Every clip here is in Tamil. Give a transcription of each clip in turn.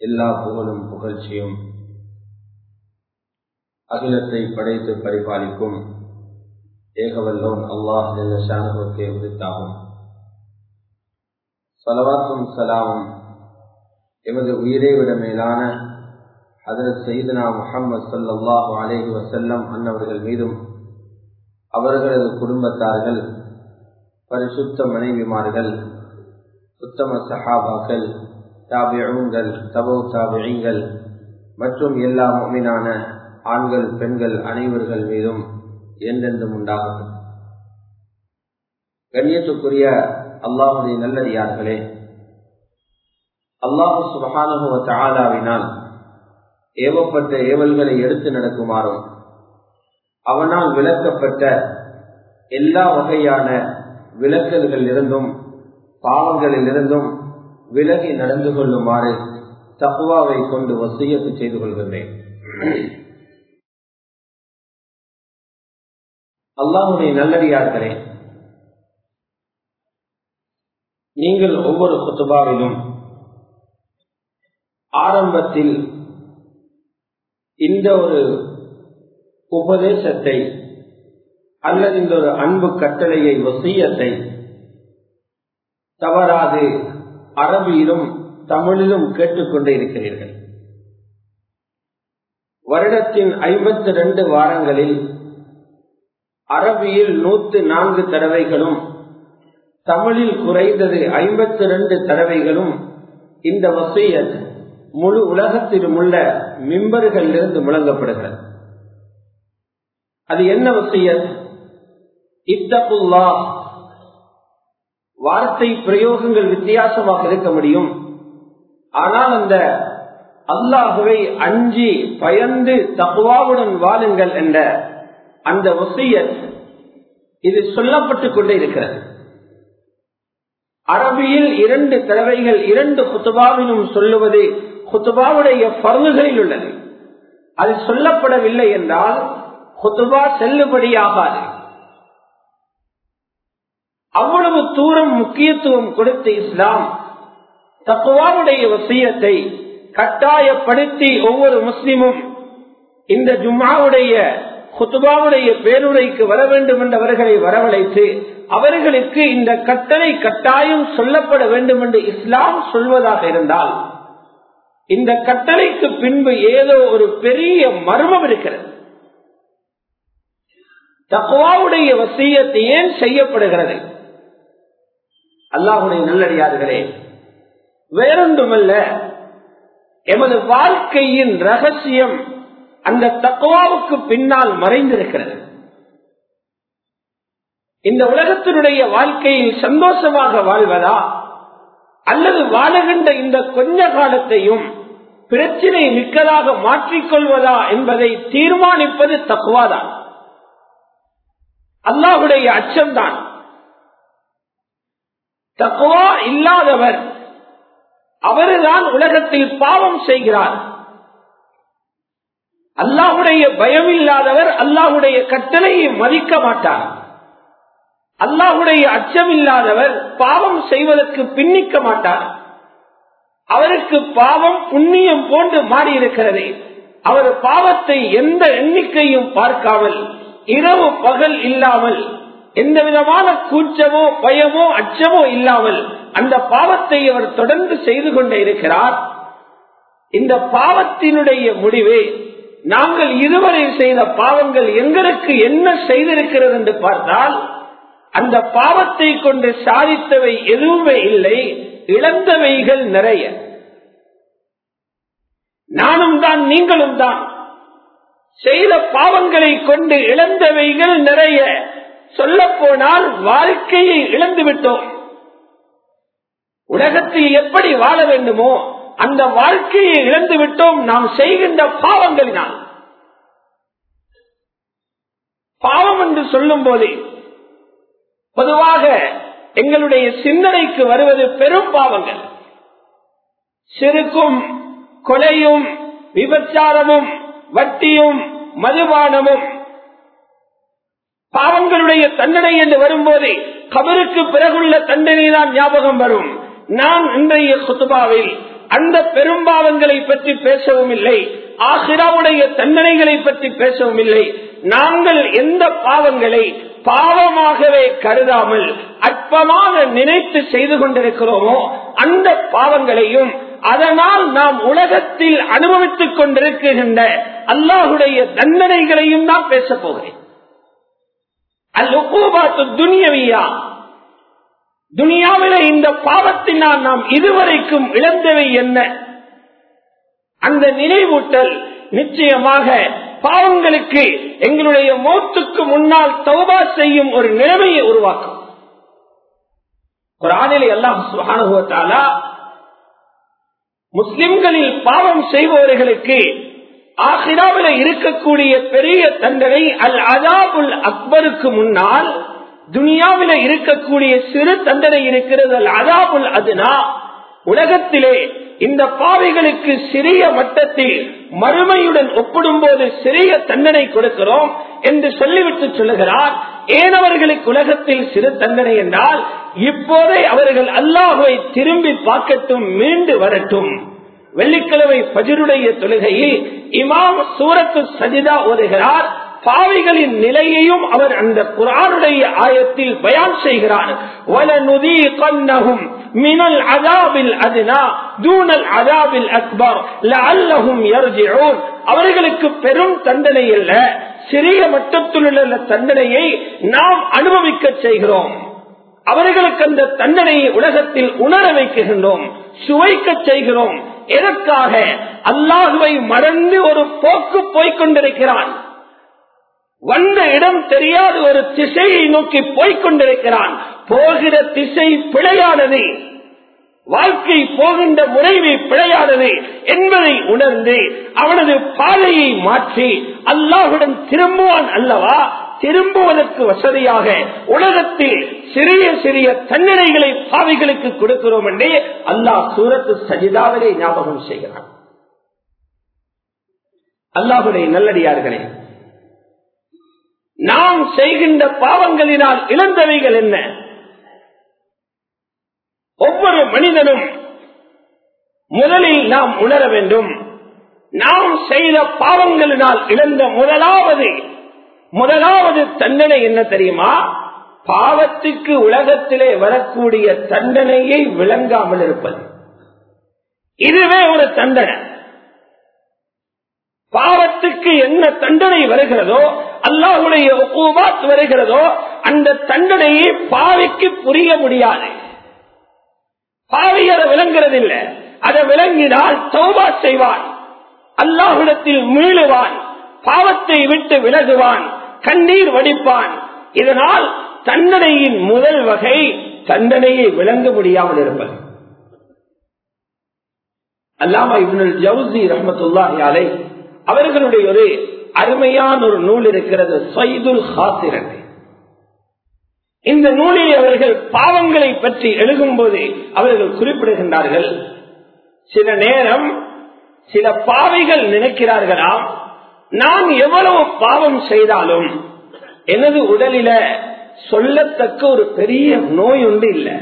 எல்லா புகழும் புகழ்ச்சியும் அகிலத்தை படைத்து பரிபாலிக்கும் ஏகவல்லோன் அல்லாஹ் ஜல்ல ஷானுவுக்கே உரித்தாகும். ஸலவாத்தும் ஸலாமும் எமது உயிரை விட மேலான ஹஜ்ரத் சய்யிதுனா முஹம்மது ஸல்லல்லாஹு அலைஹி வஸல்லம் அன்னவர்கள் மீதும், அவர்களது குடும்பத்தார்கள், பரிசுத்த மனைவிமார்கள், உத்தம சஹாபாக்கள், தாபிஊன்கள், தபூ தாபிஈன்கள் மற்றும் எல்லா முஃமினான ஆண்கள் பெண்கள் அனைவர்கள் மீதும் என்றென்றும் உண்டாகும். கண்ணியத்துக்குரிய அல்லாஹுடைய நல்லடியார்களே, அல்லாஹ் சுப்ஹானஹு வ தஆலாவினால் ஏவப்பட்ட ஏவல்களை எடுத்து நடக்குமாறும், அவனால் விளக்கப்பட்ட எல்லா வகையான விலக்கல்களில் இருந்தும் பாவங்களில் இருந்தும் விலகி நடந்து கொள்ளுமாறு தக்வாவை கொண்டு வசியத்து செய்து கொள்கிறேன். அல்லாஹ்வுடைய நல்லடியார்களே, நீங்கள் ஒவ்வொரு குத்துபாவிலும் ஆரம்பத்தில் இந்த ஒரு உபதேசத்தை அல்லது இந்த ஒரு அன்பு கட்டளையை வசியத்தை தவறாது அரபியிலும் தமிழிலும் கேட்டுக்கொண்டே இருக்கிறீர்கள். வருடத்தின் 52 வாரங்களில் அரபியில் 104 தடவைகளும் தமிழில் குறைந்தது 52 தடவைகளும் இந்த வசியத் முழு உலகத்திலும் உள்ள மிம்பர்களிலிருந்து முழங்கப்படுகிறது. அது என்ன வசியத்? இத்தகுல்லாஹ். வார்த்தை பிரயோகங்கள் வித்தியாசமாக இருக்க முடியும், ஆனால் அந்த அல்லாஹுவை அஞ்சி பயந்து தக்வாவுடன் வாழுங்கள் என்ற அந்த வசியத் இது சொல்லப்பட்டுக் கொண்டே இருக்கிறது. அரபியில் 2 தடவைகள் 2 குத்துபாவிலும் சொல்லுவது குத்துபாவுடைய ஃபர்லுகளில் உள்ளது. அது சொல்லப்படவில்லை என்றால் குத்துபா செல்லுபடியாகாது. அவ்வளவு தூரம் முக்கியத்துவம் கொடுத்த இஸ்லாம் தக்வாவுடைய வசியத்தை கட்டாயப்படுத்தி ஒவ்வொரு முஸ்லிமும் இந்த ஜும்ஆவுடைய குத்துபாவுடைய பேருரைக்கு வர வேண்டும் என்றவர்களை வரவழைத்து அவர்களுக்கு இந்த கட்டளை கட்டாயம் சொல்லப்பட வேண்டும் என்று இஸ்லாம் சொல்வதாக இருந்தால், இந்த கட்டளைக்கு பின்பு ஏதோ ஒரு பெரிய மர்மம் இருக்கிறது. தக்வாவுடைய வசியத் ஏன் செய்யப்படுகிறது? அல்லாஹ்வுடைய நல்லடியார்களே, வேறொன்றுமல்ல, எமது வாழ்க்கையின் ரகசியம் அந்த தக்வாவுக்கு பின்னால் மறைந்திருக்கிறது. இந்த உலகத்தினுடைய வாழ்க்கையில் சந்தோஷமாக வாழ்வதா அல்லது வாழுகின்ற இந்த கொஞ்ச காலத்தையும் பிரச்சினை மிக்கதாக மாற்றிக்கொள்வதா என்பதை தீர்மானிப்பது தக்வாதான், அல்லாஹ்வுடைய அச்சம்தான். தக்வா இல்லாதவர் அவர்தான் உலகத்தில் பாவம் செய்கிறார். அல்லாஹ்வுடைய பயம் இல்லாதவர் அல்லாஹ்வுடைய கட்டளையை மதிக்க மாட்டார். அல்லாஹ்வுடைய அச்சம் இல்லாதவர் பாவம் செய்வதற்கு பின்னிக்க மாட்டார். அவருக்கு பாவம் புண்ணியம் போன்று மாறியிருக்கிறது. அவர் பாவத்தை எந்த எண்ணிக்கையும் பார்க்காமல், இரவு பகல் இல்லாமல், எந்த விதமான கூச்சமோ பயமோ அச்சமோ இல்லாமல் அந்த பாவத்தை அவர் தொடர்ந்து செய்து கொண்டே இருக்கிறார். இந்த பாவத்தினுடைய முடிவு, நாங்கள் இதுவரை செய்த பாவங்கள் எங்களுக்கு என்ன செய்திருக்கிறது என்று பார்த்தால், அந்த பாவத்தை கொண்டு சாதித்தவை எதுவுமே இல்லை, இழந்தவைகள் நிறைய. நானும் தான் நீங்களும் தான் செய்த பாவங்களை கொண்டு இழந்தவைகள் நிறைய. சொல்ல போனால் வாழ்க்கையை இழந்து விட்டோம். உலகத்தில் எப்படி வாழ வேண்டுமோ அந்த வாழ்க்கையை இழந்து விட்டோம் நாம் செய்கின்ற பாவங்களினால். பாவம் என்று சொல்லும் போது பொதுவாக எங்களுடைய சிந்தனைக்கு வருவது பெரும் பாவங்கள். சிறுக்கும் கொலையும் விபச்சாரமும் வட்டியும் மதுபானமும் பாவங்களுடைய தண்டனை என்று வரும்போது கபருக்கு பிறகுள்ள தண்டனை தான் ஞாபகம் வரும். நான் இன்றைய குத்துபாவில் அந்த பெரும்பாவங்களை பற்றி பேசவும் இல்லை, ஆகிராவுடைய தண்டனைகளை பற்றி பேசவும் இல்லை. நாங்கள் எந்த பாவங்களை பாவமாகவே கருதாமல் அற்பமாக நினைத்து செய்து கொண்டிருக்கிறோமோ அந்த பாவங்களையும் அதனால் நாம் உலகத்தில் அனுபவித்துக் கொண்டிருக்கின்ற அல்லாஹுடைய தண்டனைகளையும் நான் பேசப் போகிறேன். அல்-உகூபாத்து துன்யவியா, துனியாவிலே இந்த பாவத்தினால் நாம் இதுவரைக்கும் இழந்தவை என்ன, அந்த நினைவூட்டல் நிச்சயமாக பாவங்களுக்கு எங்களுடைய மௌத்துக்கு முன்னால் தௌபா செய்யும் ஒரு நிலைமையை உருவாக்கும். குர்ஆனிலே அல்லாஹ் சுப்ஹானஹு வ தஆலா முஸ்லிம்களில் பாவம் செய்பவர்களுக்கு ஆகிராவிலே இருக்கக்கூடிய பெரிய தண்டனை அல் அஸாபுல் அக்பருக்கு முன்னால் துனியாவிலே இருக்கக்கூடிய சிறு தண்டனை இருக்கிறது, அல் அஸாபுல் அத்னா. உலகத்திலே இந்த பாவிகளுக்கு சிறிய மட்டத்தில் மறுமையுடன் ஒப்பிடும்போது சிறிய தண்டனை கொடுக்கிறோம் என்று சொல்லிவிட்டு சொல்லுகிறார். ஏன் அவர்களுக்கு உலகத்தில் சிறு தண்டனை என்றால், இப்போதே அவர்கள் அல்லாஹ்வை திரும்பி பார்க்கட்டும், மீண்டு வரட்டும். வெள்ளிக்கிழமை ஃபஜ்ருடைய தொழுகையில் இமாம் சூரத்து சஜிதா ஓதுகிறார். பாவிகளின் நிலையையும் அவர் அந்த குர்ஆனுடைய ஆயத்தில் பயான் செய்கிறார். வலனுதீகன்னஹும் மினல் அஸாபில் அத்னா தூனல் அஸாபில் அக்பர் லஅல்லஹும் யர்ஜிஊன். அவர்களுக்கு பெரும் தண்டனை அல்ல, சிறிய மட்டத்தில் உள்ள தண்டனையை நாம் அனுபவிக்க செய்கிறோம். அவர்களுக்கு அந்த தண்டனையை உலகத்தில் உணர வைக்கின்றோம், சுவைக்க செய்கிறோம். எதற்காக? அல்லாஹ்வை மறந்து ஒரு போக்கு போய்கொண்டிருக்கிறான், வந்த இடம் தெரியாத ஒரு திசையை நோக்கி போய்கொண்டிருக்கிறான். போகிற திசை பிழையானது, வாழ்க்கை போகின்ற முறைவை பிழையானது என்பதை உணர்ந்து அவனது பாதையை மாற்றி அல்லாஹ்வுடன் திரும்புவான் அல்லவா? திரும்புவதற்கு வசதியாக உலகத்தில் சிறிய சிறிய தண்டனைகளை பாவிகளுக்கு கொடுக்கிறோம் என்றே அல்லாஹ் சூரத்து சஜிதாவிலே ஞாபகம் செய்கிறான். அல்லாஹ்வுடைய நல்லடியார்களே, நாம் செய்கின்ற பாவங்களினால் இழந்தவைகள் என்ன? ஒவ்வொரு மனிதனும் முதலில் நாம் உணர வேண்டும். நாம் செய்த பாவங்களினால் இழந்த முதலாவது தண்டனை என்ன தெரியுமா? பாவத்துக்கு உலகத்திலே வரக்கூடிய தண்டனையை விளங்காமல் இருப்பது. இதுவே ஒரு தண்டனை. பாவத்துக்கு என்ன தண்டனை வருகிறதோ, அல்லாஹ்வுடைய உக்கூபாத் வருகிறதோ, அந்த தண்டனையை பாவிக்கு புரிய முடியாது. பாவி அதை விளங்குறதில்லை. அதை விளங்கினால் தௌபா செய்வான், அல்லாஹ்விடத்தில் மீளுவான், பாவத்தை விட்டு விலகுவான், கண்ணீர் வடிப்பான். இதனால் தண்டனையின் முதல் வகை தண்டனையை விளங்க முடியாமல் இருப்பது. அல்லாமா இப்னுல் ஜௌஸி ரஹ்மத்துல்லாஹி அலைஹி அவர்களுடைய ஒரு அருமையான ஒரு நூல் இருக்கிறது, ஸைதுல் ஹாத்திர். இந்த நூலில் அவர்கள் பாவங்களை பற்றி எழுதும்போது அவர்கள் குறிப்பிடுகின்றார்கள், சில நேரம் சில பாவிகள் நினைக்கிறார்களாம், நான் எவ்வளவு பாவம் செய்தாலும் எனது உடலில சொல்லத்தக்க ஒரு பெரிய நோய் ஒன்று இல்லை,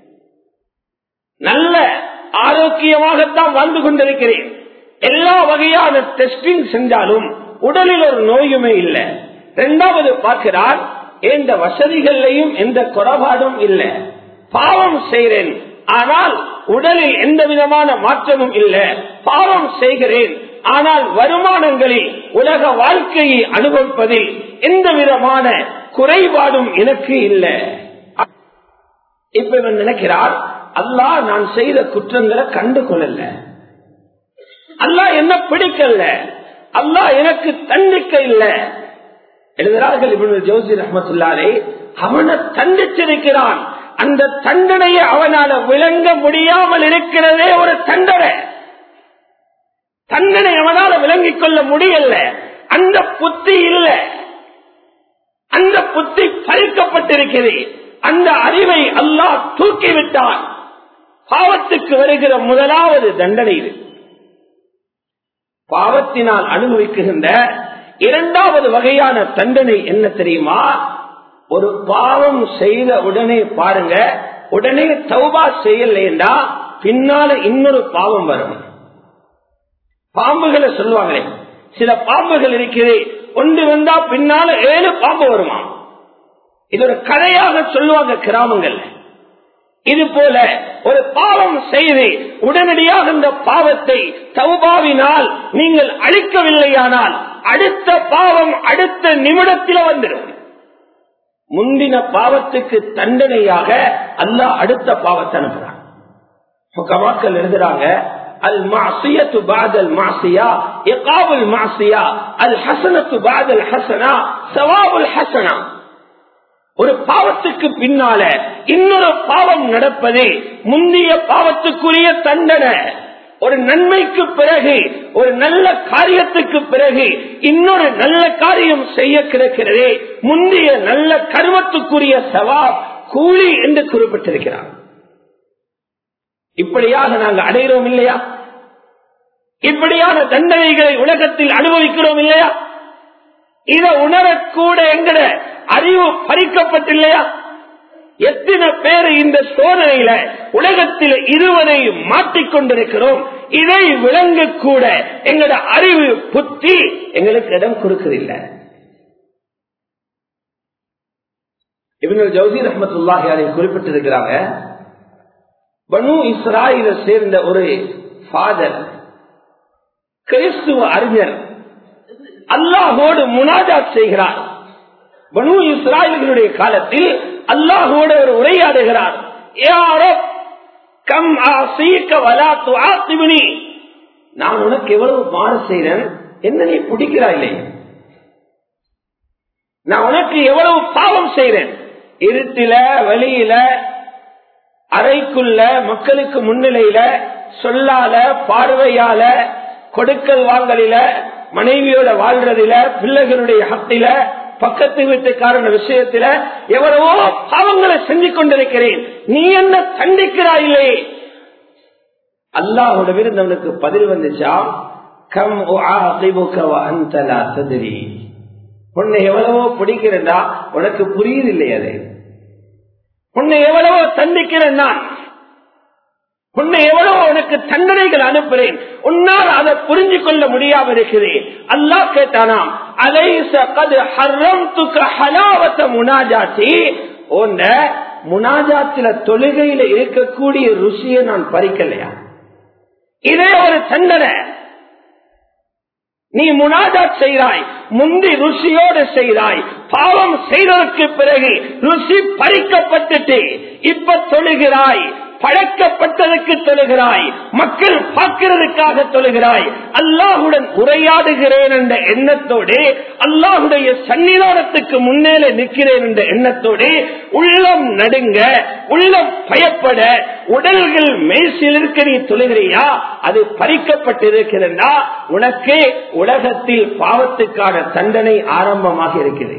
நல்ல ஆரோக்கியமாகத்தான் வாழ்ந்து கொண்டிருக்கிறேன், எல்லா வகையான டெஸ்டிங் செஞ்சாலும் உடலில் ஒரு நோயுமே இல்லை. இரண்டாவது பார்க்கிறார், எந்த வசதிகளையும் எந்த குறைபாடும் இல்லை, பாவம் செய்கிறேன் ஆனால் உடலில் எந்த விதமான மாற்றமும் இல்லை, பாவம் செய்கிறேன் ஆனால் வருமானங்களில் உலக வாழ்க்கையை அனுபவிப்பதில் எந்த விதமான குறைபாடும் எனக்கு இல்லை. இப்ப இவன் நினைக்கிறார், அல்லாஹ் நான் செய்த குற்றங்களை கண்டு கொள்ளல, அல்லாஹ் என்ன பிடிக்கல, அல்லாஹ் எனக்கு தண்டிக்க இல்லை. எழுதுகிறார்கள் இப்னுல் ஜௌஸி ரஹ்மத்துல்லாஹி அலைஹி, அவனை தண்டிச்சிருக்கிறான், அந்த தண்டனையை அவனால விளங்க முடியாமல் இருக்கிறதே ஒரு தண்டனை. தண்டனை அவனால விளங்கிக் கொள்ள முடியல, அந்த புத்தி இல்லை, அந்த புத்தி பறிக்கப்பட்டிருக்கிறது, அந்த அறிவை அல்லாஹ் தூக்கிவிட்டான். பாவத்துக்கு வருகிற முதலாவது தண்டனை இது. பாவத்தினால் அனுபவிக்கின்ற இரண்டாவது வகையான தண்டனை என்ன தெரியுமா? ஒரு பாவம் செய்த உடனே பாருங்க, உடனே தௌபா செய்யலைன்னா பின்னால இன்னொரு பாவம் வரும். பாம்புகளை சொல்லுவாங்களே, சில பாம்புகள் இருக்கிறது, ஒன்று வந்தா பின்னால 7 பாம்பு வருமா. இது ஒரு கதையாக சொல்லுவாங்க கிராமங்கள். இது போல ஒரு பாவம் செய்து உடனடியாக இந்த பாவத்தை தௌபாவினால் நீங்கள் அழிக்கவில்லையானால் அடுத்த பாவம் அடுத்த நிமிடத்தில் வந்துடும். முந்தின பாவத்துக்கு தண்டனையாக அல்லாஹ் அடுத்த பாவத்தை அனுப்புறான். மக்கள் எழுதுறாங்க, அல் மாசியத்து பாதல் மாசியா இகாபுல் மாசியா அல் ஹசனத்து பாதல் ஹசனா சவாபுல் ஹசனா. ஒரு பாவத்துக்கு பின்னால இன்னொரு பாவம் நடப்பது முந்தைய பாவத்துக்குரிய தண்டனை. ஒரு நன்மைக்கு பிறகு, ஒரு நல்ல காரியத்துக்கு பிறகு இன்னொரு நல்ல காரியம் செய்ய கிடைக்கிறதே முந்தைய நல்ல கர்மத்துக்குரிய சவாப் கூலி என்று குறிப்பிட்டிருக்கிறார். இப்படியாக நாங்கள் அடைகிறோம் இல்லையா? இப்படியான தண்டனைகளை உலகத்தில் அனுபவிக்கிறோம் இல்லையா? இதை உணரக்கூட எங்கட அறிவு பறிக்கப்பட்டில்லையா? எத்தனை பேர் இந்த சோதனையில உலகத்தில் இருவரை மாட்டிக்கொண்டிருக்கிறோம். இதை விளங்கக்கூட எங்கட அறிவு புத்தி எங்களுக்கு இடம் கொடுக்கவில்லை. இப்னு ஜௌசி ரஹ்மத்துல்லாஹி அலைஹி குறிப்பிட்டிருக்கிறாங்க, பனு இஸ்ராயீலை சேர்ந்த ஒரு ஃபாதர், கிறிஸ்துவ அறிஞர், அல்லாஹோடு முனாஜாத் செய்கிறார். பனு இஸ்ராயீலுடைய காலத்தில் அல்லாஹோடு ஒரு உரையாடுகிறார். நான் உனக்கு எவ்வளவு மாறு செய்றேன், என்ன நீ பிடிக்கிறாய்? நான் உனக்கு எவ்வளவு பாவம் செய்றேன், இருட்டில வெளியில அறைக்குள்ள மக்களுக்கு முன்னிலையில சொல்லால பார்வையால கொடுக்கல் வாங்கலில மனைவியோட வாழ்றதில பிள்ளைகளுடைய ஹத்தில பக்கத்து வீட்டுக்காரன விஷயத்துல எவ்வளவோ பாவங்களை செஞ்சு கொண்டிருக்கிறேன், நீ என்ன தண்டிக்கிறாயில்லே? அல்லாஹோட விருந்தவனுக்கு பதில் வந்துச்சா, கம் சதுரி, உன்னை எவ்வளவோ பிடிக்கிறா உனக்கு புரியுது இல்லையா? அது உன்னை எவ்வளவோ தண்டிக்கிறேன், நான் உன்னை எவ்வளவோ உனக்கு தண்டனைகள் அனுப்புறேன், உன்னால் அதை புரிஞ்சு கொள்ள முடியாம இருக்கிறேன். அல்லாஹ் கேட்டானாம், அலைஸ கத் ஹர்ரம்துக ஹலாவத முனாஜாத்தி, உன்ன முனாஜாத்தில தொழுகையில இருக்கக்கூடிய ருசியை நான் பறிக்கலையா? இதே ஒரு தண்டனை. நீ முனாஜாத் செய்கிறாய், முந்தி ருசியோடு செய்கிறாய், பாவம் செய்ததற்கு பிறகு ருசி பறிக்கப்பட்டுட்டு இப்ப தொழுகிறாய், பழக்கப்பட்டதற்கு தொழுகிறாய், மக்கள் பார்க்கிறதுக்காக தொழுகிறாய், அல்லாஹுடன் உரையாடுகிறேன் என்ற எண்ணத்தோடு, அல்லாஹுடைய சன்னிதானத்துக்கு முன்னேல நிற்கிறேன் என்ற எண்ணத்தோடு உள்ளம் நடுங்க, உள்ளம் பயப்பட, உடல்கள் மேசில் இருக்க நீ தொழுகிறியா? அது பறிக்கப்பட்டிருக்கிறதா? உனக்கு உலகத்தில் பாவத்துக்கான தண்டனை ஆரம்பமாக இருக்கிறது.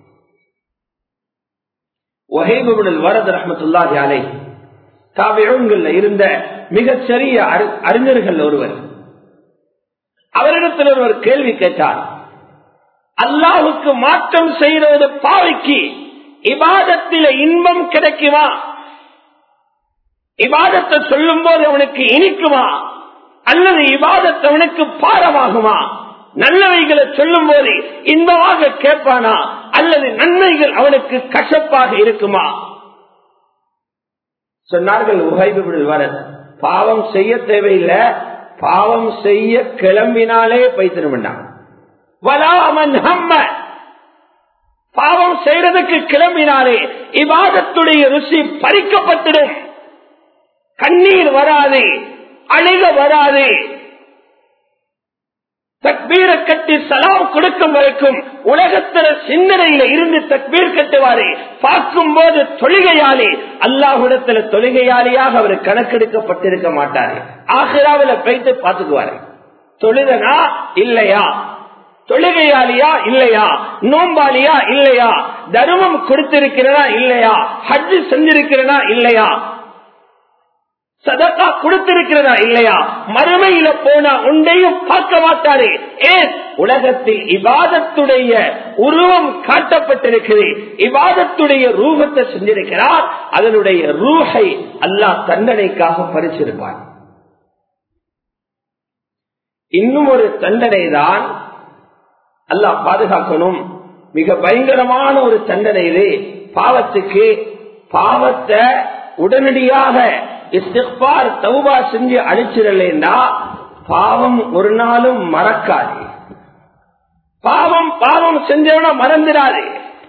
வஹீப் இப்னு வரத் ரஹ்மத்துல்லாஹி அலைஹி தாபிஊன்கள் இருந்த மிகச்சிறிய அறிஞர்கள் ஒருவர், அவரிடத்தில் ஒருவர் கேள்வி கேட்டார், அல்லாஹுக்கு மாற்றம் செய்வது பாவிக்கு இபாதத்தில இன்பம் கிடைக்குமா? இபாதத்தை சொல்லும் போது அவனுக்கு இனிக்குமா? அல்லது இபாதத்தை அவனுக்கு பாரமாகுமா? நல்லவைகளை சொல்லும் போது இன்பமாக கேட்பானா? அல்லது நன்மைகள் அவனுக்கு கசப்பாக இருக்குமா? சொன்னார்கள் வஹீப் இப்னு வரத், பாவம் செய்ய தேவையில்லை, பாவம் செய்ய கிளம்பினாலே பைத்திருமண்டான். வலாமன் ஹம்ம, பாவம் செய்யறதுக்கு கிளம்பினாலே இபாதத்துடைய ருசி பறிக்கப்பட்டிடும். கண்ணீர் வராது, அழுக வராது. தக்பீரை கட்டி சலாம் கொடுக்கும் வரைக்கும் உலகத்தில சிந்தனையில இருந்து தக்பீர் கட்டுவாரே, பார்க்கும் போது தொழுகையாளி, அல்லாஹ்விடத்துல தொழுகையாளியாக அவர் கணக்கெடுக்கப்பட்டிருக்க மாட்டாரு. ஆகிராவில போயிட்டு பார்த்துக்குவாரு, தொழுதனா இல்லையா, தொழுகையாளியா இல்லையா, நோம்பாளியா இல்லையா, தர்மம் கொடுத்திருக்கிறனா இல்லையா, ஹஜ் செஞ்சிருக்கிறனா இல்லையா. சதகா கொடுத்திருக்கிறதா இல்லையா, மறுமையில போனா ஒன்றையும் பார்க்க மாட்டாரு. ஏன்? உலகத்தில் இபாதத்துடைய உருவம் காட்டப்பட்டிருக்கிறது, இபாதத்துடைய ரூபத்தை செஞ்சிருக்கிறார். அதனுடைய ரூஹை அல்லாஹ் தண்டனைக்காக பறிச்சிருப்பார். இன்னும் ஒரு தண்டனை தான் அல்லாஹ் பாதுகாக்கணும். மிக பயங்கரமான ஒரு தண்டனை இது. பாவத்துக்கு பாவத்தை உடனடியாக இஸ்திக்பார் தௌபா செஞ்சு அழிச்சிடலா பாவம் ஒரு நாளும் மறக்காது. பாவம் செஞ்சவன மறந்துடாது,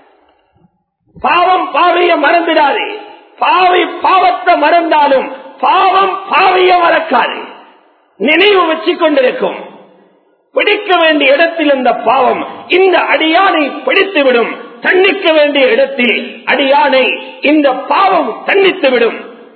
பாவைய மறந்துடாது. பாவத்தை மறந்தாலும் பாவைய மறக்காது, நினைவு வச்சு கொண்டிருக்கும். பிடிக்க வேண்டிய இடத்தில் இந்த பாவம் இந்த அடியானை பிடித்துவிடும், தண்டிக்க வேண்டிய இடத்தில் அடியானை இந்த பாவம் தண்டித்துவிடும்.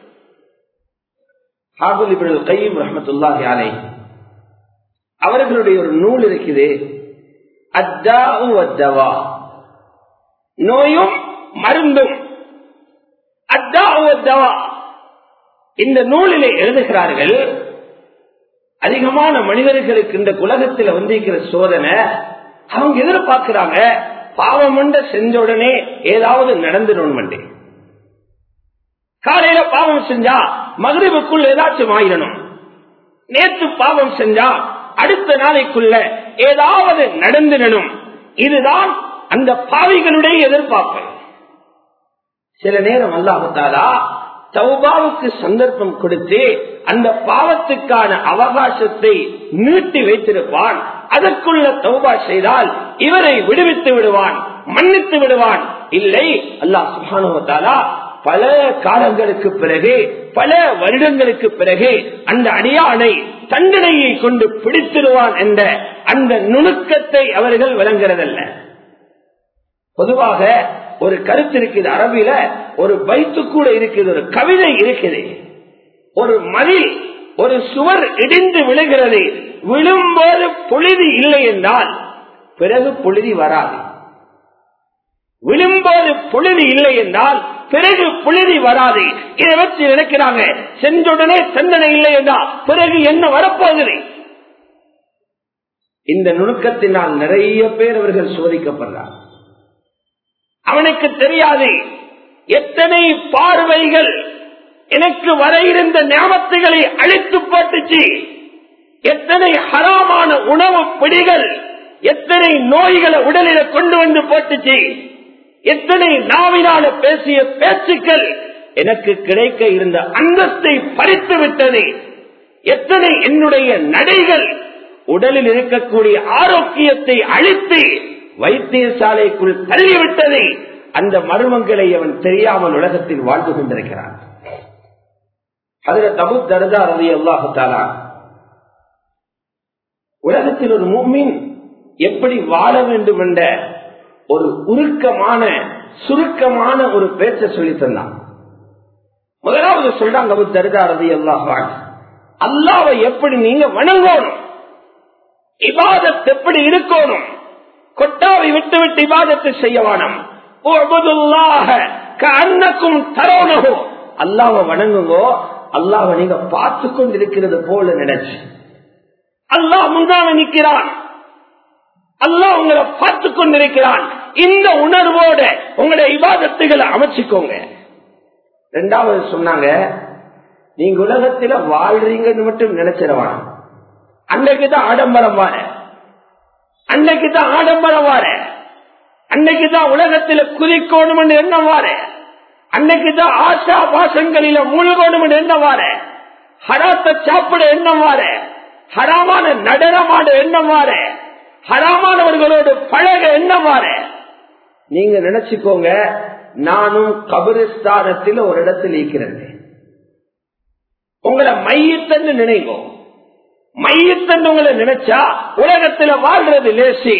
அவர்களுடைய ஒரு நூல் இருக்குது, அத்தாஉ வத்தவா, நோயும் மருந்தும். அத்தாஉ வத்தவா இந்த நூலிலே எழுதுகிறார்கள், அதிகமான மனிதர்களுக்கு இந்த உலகத்தில் வந்திருக்கிற சோதனை, அவங்க எதிர்பார்க்கிறாங்க பாவம் செஞ்ச உடனே ஏதாவது நடந்துடும். காலையில பாவம் செஞ்சா மக்ரிபுக்குள்ள ஏதாச்சும் ஆயிடணும், நேற்று பாவம் செஞ்சா அடுத்த நாளைக்குள்ள ஏதாவது நடந்துடணும். இதுதான் அந்த பாவிகளுடைய எதிர்பார்ப்பு. சில நேரம் அல்லாஹ் தஆலா தௌபாவுக்கு சந்தர்ப்பம் கொடுத்து அந்த பாவத்துக்கான அவகாசத்தை நீட்டி வைத்திருப்பான். அதற்குள்ள தௌபா செய்தால் இவரை விடுவித்து விடுவான், மன்னித்து விடுவான். இல்லை, அல்லாஹ் சுப்ஹானஹு வ தஆலா பல காலங்களுக்கு பிறகு, பல வருடங்களுக்கு பிறகு அந்த அடியானை தண்டனையை கொண்டு பிடித்திடுவான் என்ற அந்த நுணுக்கத்தை அவர்கள் விளங்குறதல்ல. பொதுவாக ஒரு கருத்து இருக்குது, அரபில ஒரு பைத்து கூட இருக்குது, ஒரு கவிதை இருக்குது. ஒரு மதில், ஒரு சுவர் இடிந்து விழுகிறது, விழும்போது புழுதி இல்லை என்றால் பிறகு புழுதி வராது. விழும்போது புழுதி இல்லை என்றால் பிறகு புழுதி வராது. இதை வச்சு நினைக்கிறாங்க, சென்றுடனே தண்டனை இல்லை என்றால் பிறகு என்ன வரப்போகுது. இந்த நுணுக்கத்தினால் நிறைய பேர் அவர்கள் சோதிக்கப்படுறார். அவனுக்கு தெரியாது எத்தனை பார்வைகள் எனக்கு வர இருந்த ஞாபகங்களை அழித்து போட்டுச்சு, எத்தனை ஹராமான உணவு பிடிகள், எத்தனை நோய்களை உடலில கொண்டு வந்து போட்டுச்சு, எத்தனை நாவினால பேசிய பேச்சுக்கள் எனக்கு கிடைக்க இருந்த அந்தஸ்தை பறித்து விட்டது, எத்தனை என்னுடைய நடைகள் உடலில் இருக்கக்கூடிய ஆரோக்கியத்தை அழித்து வைத்தியசாலைக்குள் தள்ளிவிட்டது. அந்த மர்மங்களை அவன் தெரியாமல் உலகத்தில் வாழ்ந்து கொண்டிருக்கிறான். ஹஜ்ரத் அபூ தர்தா ரலியல்லாஹு தஆலா உலகத்தில் ஒரு முஃமின் எப்படி வாழ வேண்டும் என்ற ஒரு உருக்கமான சுருக்கமான ஒரு பேச்சை சொல்லி தந்தான். முதலாவது சொல்றாங்க அபூ தர்தா ரலியல்லாஹு அன்ஹு, அல்லாஹ்வை எப்படி நீங்க வணங்கணும், இபாதத் எப்படி இருக்கணும், கொட்டாவை விட்டு விட்டு இபாதத்தை செய்ய வேணும். அல்லாஹ்வை வணங்குங்கோ, அல்லாஹ்வை நீங்க பார்த்து கொண்டிருக்கிறது போல நினைச்சு. அல்லாஹ் முன்னால நிற்கிறான், அல்லாஹ் உங்களை பார்த்து கொண்டிருக்கிறான். இந்த உணர்வோட உங்களுடைய இபாதத்துகளை அமைச்சுக்கோங்க. இரண்டாவது சொன்னாங்க, நீங்க உலகத்துல வாழ்றீங்கன்னு மட்டும் நினைச்சிடவான, அன்னைக்குதான் ஆடம்பரம் வார, அன்னைக்குதான் ஆடம்பரம் வார, அன்னைக்குதான் உலகத்துல குதிக்கணும் என்ன வார, அன்னைக்குதான் ஆசா பாசங்களில மூழ்கணும் என்ன வார, ஹராத்தை சாப்பிட என்ன வார, ஹராமான நடனமாட என்ன வார, ஹராமானவர்களோடு பழக என்ன வார. நீங்க நினைச்சுக்கோங்க, நானும் கபிரிஸ்தானத்தில் ஒரு இடத்தில் இருக்கிறேன். உங்களை மையத்தன்னு நினைங்கோ, மையத்தன்னு உங்களை நினைச்சா உலகத்துல வாழ்றது லேசி.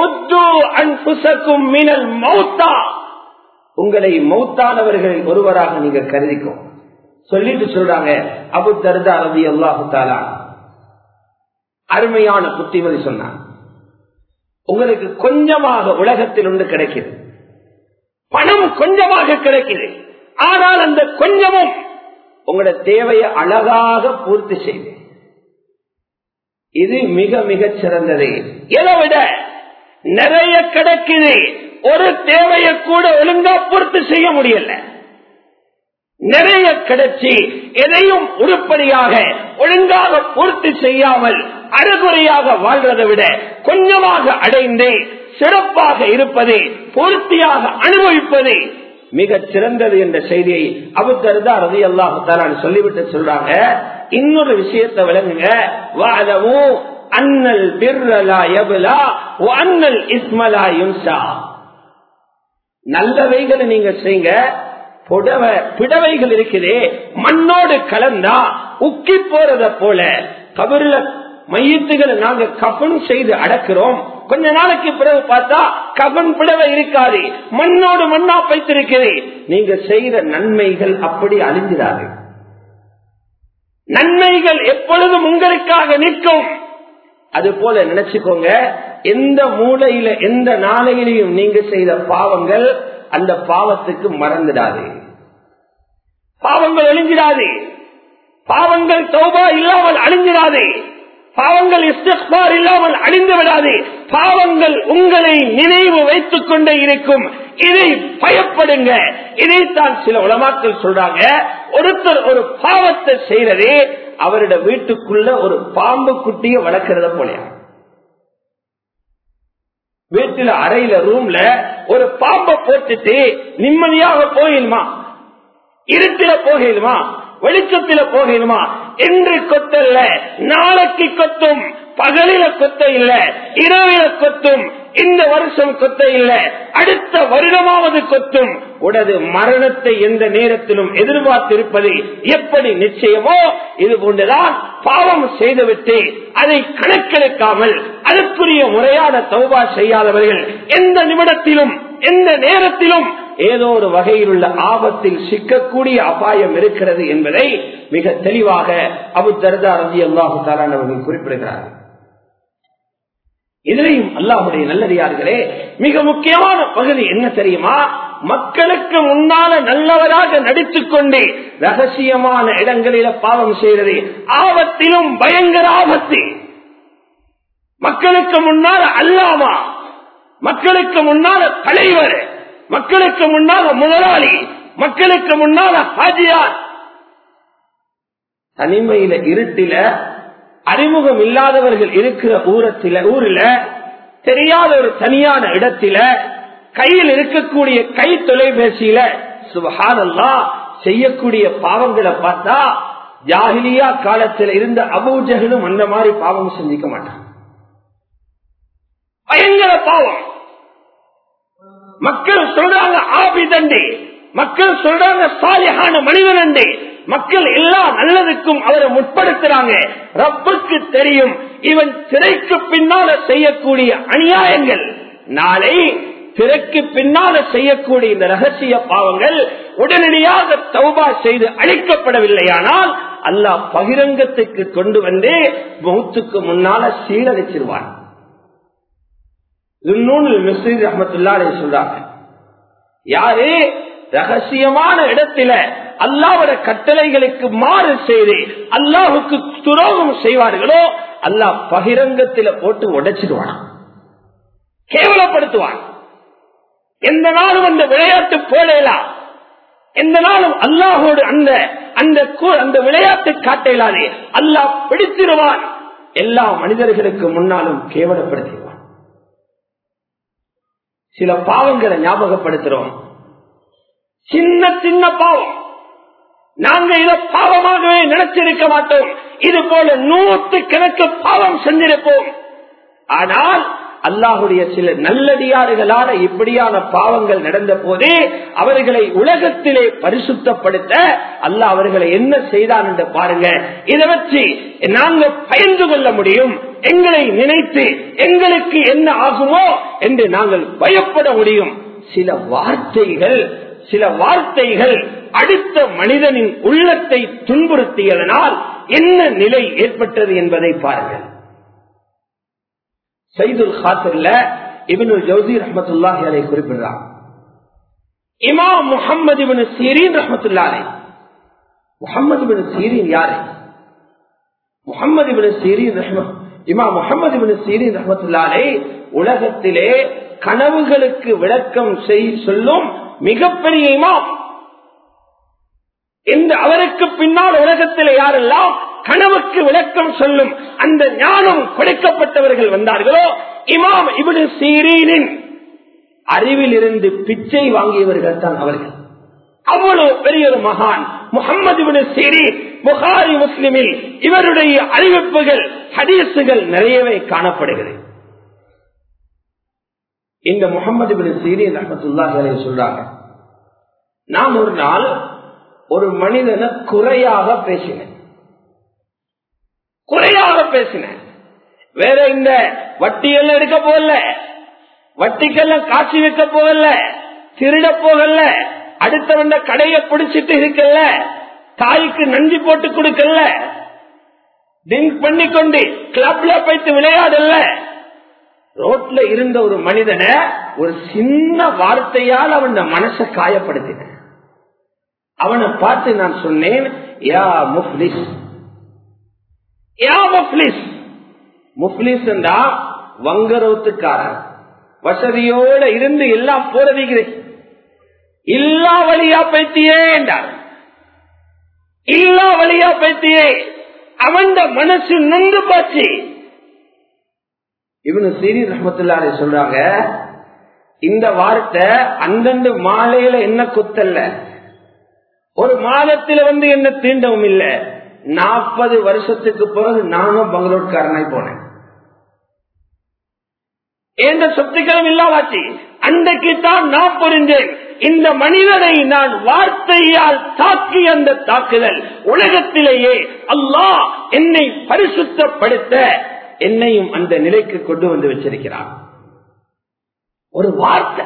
மினல் மௌத்தா, உங்களை மௌத்தானவர்களில் ஒருவராக நீங்க கருதிக்கோ சொல்லிட்டு சொல்றாங்க. அபூ தர்தா ரலியல்லாஹு தஆலா அருமையான புத்திமதி சொன்னார். உங்களுக்கு கொஞ்சமாக உலகத்தில் ஒன்று கிடைக்குது, பணம் கொஞ்சமாக கிடைக்குது, ஆனால் அந்த கொஞ்சமும் உங்களோட தேவையை அழகாக பூர்த்தி செய்து. இது மிக மிக சிறந்தது. இதை விட நிறைய கிடைக்குது, ஒரு தேவையை கூட ஒழுங்கா பூர்த்தி செய்ய முடியல. நிறைய கிடைச்சி எதையும் உருப்படியாக ஒழுங்காக பூர்த்தி செய்யாமல் அறகுறையாக வாழ்றதை விட கொஞ்சமாக அடைந்து சிறப்பாக இருப்பது, பூர்த்தியாக அனுபவிப்பது மிக சிறந்தது என்ற செய்தியை அபூ தர்தா ரலியல்லாஹு தஆலா சொல்லிவிட்டு சொல்றாங்க. இன்னொரு விஷயத்தை விளங்குங்க. வஅலமு அன்னல் பிர்ர லா யப்லா வ அன்னல் இஸ்ம லா யுன்ஸா. நல்லவைகளை நீங்க செய்யுங்க, பிடவைகள் இருக்குதே மண்ணோடு கலந்தா உக்கி போறத போல கபர்ல மையத்துகளை நாங்க கஃன் செய்து அடக்கிறோம். கொஞ்ச நாளைக்கு பிறகு பார்த்தா கஃன் பிடவை இருக்காது, மண்ணோடு மண்ணா வைத்திருக்கிறது. நீங்க செய்யற நன்மைகள் அப்படி அழிஞ்சிடாது. நன்மைகள் எப்பொழுதும் உங்களுக்காக நிற்கும். அது போல நினைச்சுக்கோங்க, எந்த மூலையில எந்த நாளையிலையும் நீங்க செய்த பாவங்கள் அந்த பாவத்துக்கு மறந்துடாது, பாவங்கள் அழிஞ்சிடாது, பாவங்கள் தௌபா இல்லாமல் அழிஞ்சிடாது, பாவங்கள் இஸ்திக்பார் இல்லாமல் அழிந்து விடாது. பாவங்கள் உங்களை நினைவு வைத்துக் கொண்டே இருக்கும். இதை பயப்படுங்க. இதைத்தான் சில உலமாக்கள் சொல்றாங்க, ஒருத்தர் ஒரு பாவத்தை செய்யறதே அவருடைய வீட்டுக்குள்ள ஒரு பாம்பு குட்டியை வளர்க்கிறத போல. வீட்டுல அறையில ரூம்ல ஒரு பாம்பை போட்டுட்டு நிம்மதியாக போயிடுமா? இருட்டில போகலுமா? வெளிச்சத்தில போகலுமா? என்று கொத்தல்ல, நாளைக்கு கொத்தும், பகலில கொத்த இல்ல, இரவில கொத்தும், இந்த வருஷம் கொத்த இல்ல, அடுத்த வருடமாவது கொத்தும். உனது மரணத்தை எந்த நேரத்திலும் எதிர்பார்த்திருப்பது எப்படி நிச்சயமோ இது போன்றுதான் பாவம் செய்துவிட்டு அதை கணக்கெடுக்காமல் அதற்குரிய முறையான தௌபா செய்யாதவர்கள் எந்த நிமிடத்திலும் எந்த நேரத்திலும் ஏதோ ஒரு வகையில் உள்ள ஆபத்தில் சிக்கக்கூடிய அபாயம் இருக்கிறது என்பதை மிக தெளிவாக அபூ தர்தா ரலியல்லாஹு தஆலா அவர்கள் குறிப்பிடுகிறார்கள். இதிலையும் அல்லாஹ்வுடைய நல்லடியார்களே, மிக முக்கியமான பகுதி என்ன தெரியுமா? மக்களுக்கு முன்னால நல்லவராக நடித்துக் கொண்டு ரகசியமான இடங்களில பாவம் செய்வது ஆபத்திலும் பயங்கர ஆபத்து. மக்களுக்கு முன்னால அல்லாமா, மக்களுக்கு முன்னால தலைவர், மக்களுக்கு முன்னால முதலாளி, மக்களுக்கு முன்னால ஹாஜியார், தனிமையில இருட்டில அறிமுகம் இல்லாதவர்கள் இருக்கிற ஊரில் தெரியாத ஒரு தனியான இடத்தில கையில் இருக்கக்கூடிய கை தொலைபேசியில சுப்ஹானல்லாஹ் செய்யக்கூடிய பாவங்களை பார்த்தா ஜாஹிலியா காலத்தில் இருந்த அபூ ஜஹலும் அந்த மாதிரி பாவம் செஞ்சிக்க மாட்டான். பயங்கர பாவம். மக்கள் சொல்றாங்க ஆபிதண்டே, மக்கள் சொல்றாங்க சாலிஹான மனிதனண்டே, மக்கள் எல்லா நல்லதுக்கும் அவரை முற்படுத்துறாங்க. ரப்புக்கு தெரியும் இவன் திரைக்கு பின்னால செய்யக்கூடிய அநியாயங்கள், நாளை திரைக்கு பின்னால செய்யக்கூடிய இந்த ரகசிய பாவங்கள் உடனடியாக தௌபா செய்து அழிக்கப்படவில்லையானால் அல்லாஹ் பகிரங்கத்துக்கு கொண்டு வந்து மௌத்துக்கு முன்னால சீரழிச்சிருவான். சொல்றாங்க, யாரு ரகசியமான இடத்தில அல்லாஹ்வுடைய கட்டளைகளுக்கு மாறு செய்து அல்லாஹுக்கு துரோகம் செய்வார்களோ அல்லாஹ் பகிரங்கத்தில போட்டு உடைச்சிடுவான், கேவலப்படுத்துவான். எந்த நாளும் அந்த விளையாட்டு போடலாம், எந்த நாளும் அல்லாஹோடு அந்த விளையாட்டு காட்டலானே அல்லாஹ் பிடித்திருவான். எல்லா மனிதர்களுக்கு முன்னாலும் கேவலப்படுத்திடுவான். சில பாவங்களை ஞாபகப்படுத்துறோம், சின்ன சின்ன பாவம், நாங்க இதை பாவமாகவே நினைச்சிருக்க மாட்டோம். இது போல 100 கணக்கு பாவம் செஞ்சிருப்போம். ஆனால் அல்லாஹுடைய சில நல்லடியார்களான இப்படியான பாவங்கள் நடந்த போதே அவர்களை உலகத்திலே பரிசுத்தப்படுத்த அல்லாஹ் அவர்களை என்ன செய்தான் என்று பாருங்க. இதை வச்சு நாங்க பயந்து கொள்ள முடியும், எங்களை நினைத்து எங்களுக்கு என்ன ஆகுமோ என்று நாங்கள் பயப்பட முடியும். சில வார்த்தைகள் அடுத்த மனிதனின் உள்ளத்தை துன்புறுத்தியதனால் என்ன நிலை ஏற்பட்டது என்பதை பாருங்கள். சைதுல் காத்திர்ல இப்னுல் ஜௌசி ரஹ்மத்துல்லாஹி அலைஹி குறிப்பிடுறார், இமாம் முஹம்மது இப்னு சீரீன் ரஹ்மத்துல்லாஹி அலைஹி முஹம்மது இப்னு சீரின் யாரு? முஹம்மது இப்னு சீரின் இமாம் முஹம்மது இப்னு சீரின் ரஹ்மத்துல்லாஹி அலைஹி உலகத்திலே கனவுகளுக்கு விளக்கம் சொல்லும் மிகப்பெரிய இமாம். இந்த அவருக்கு பின்னால் உலகத்தில் யாரெல்லாம் கனவுக்கு விளக்கம் சொல்லும் அந்த ஞானம் கொடுக்கப்பட்டவர்கள் வந்தார்களோ, இமாம் இப்னு சீரீனின் அறிவில் இருந்து பிச்சை வாங்கியவர்கள் தான் அவர்கள். அவ்வளவு பெரிய ஒரு மகான் முஹம்மது இப்னு சீரீன். புகாரி முஸ்லிமில் இவருடைய அறிவிப்புகள் ஹதீசுகள் நிறையவே காணப்படுகிறது. இந்த முஹம்மது இப்னு சீரீன் ரஹ்மத்துல்லாஹி அலைஹி சொல்றாங்க, நான் ஒரு நாள் ஒரு மனிதனை குறையாக பேசினேன். வேற இந்த வட்டியெல்லாம் எடுக்க போகல, வட்டிக்கெல்லாம் காட்சி வைக்க போகல, திருட போகல, அடுத்தவண்ட கடையை பிடிச்சிட்டு இருக்கல, தாய்க்கு நஞ்சு போட்டு கொடுக்கல, ட்ரிங்க் பண்ணிக்கொண்டு கிளப்ல போயிட்டு விளையாடல. ரோட்ல இருந்த ஒரு மனிதனை ஒரு சின்ன வார்த்தையால் அவன் மனசை காயப்படுத்தின. அவனை பார்த்து நான் சொன்னேன், யா முஃப்லிஸ், யா முஃப்லிஸ். முஃப்லிஸ் என்றா வங்கரோத்துக்காரன், வசதியோட இருந்து எல்லாம் போறதுகிறேன், இல்லா வழியா பைத்தியே என்றார். இல்லா வழியா பைத்தியே அவன் மனசு நொந்து போச்சு. இப்னு சீரீன் ரஹ்மத்துல்லாஹி அலைஹி சொல்றாங்க, இந்த வார்த்தை அந்தண்டு மாலையில என்ன குத்தல்ல, ஒரு மாதத்தில் என்ன தீண்டவும் இல்ல. 40 வருஷத்துக்கு பிறகு நானும் பங்களூர்காரனாய் போனேன். எந்த சொத்துக்களும் இல்லாவாச்சு. அன்றைக்கு தான் நான் புரிஞ்சேன், இந்த மனிதனை நான் வார்த்தையால் தாக்கி அந்த தாக்குதல் உலகத்திலேயே அல்லாஹ் என்னை பரிசுத்தப்படுத்த என்னையும் அந்த நிலைக்கு கொண்டு வந்து வச்சிருக்கிறான். ஒரு வார்த்தை.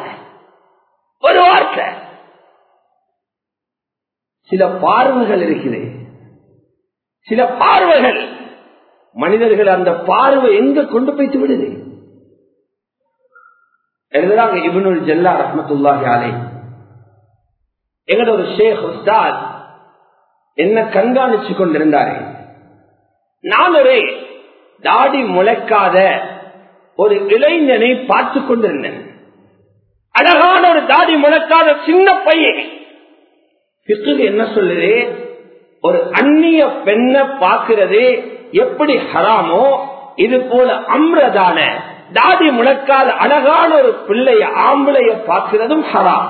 சில பார்வைகள் இருக்குது, சில பார்வைகள் மனிதர்கள் அந்த பார்வை எங்க கொண்டு போய்த்து விடுது. எழுதுறாங்க இப்னுல் ஜல்லா ரஹ்மத்துல்லாஹி அலைஹி, எங்கட ஒரு ஷேக் உஸ்தாத் என்ன கண்காணிச்சு கொண்டிருந்தாரு. நான் ஒரு தாடி முளைக்காத ஒரு இளைஞனை பார்த்து கொண்டிருந்தேன். அழகான ஒரு தாடி முளைக்காத சின்ன பையன். என்ன சொல்லுது, ஒரு அந்நிய பெண்ணை பார்க்கிறது எப்படி ஹராமோ இது போல அம்ரதான தாடி முளைக்காத அழகான ஒரு பிள்ளைய ஆம்பளைய பார்க்கிறதும் ஹராம்.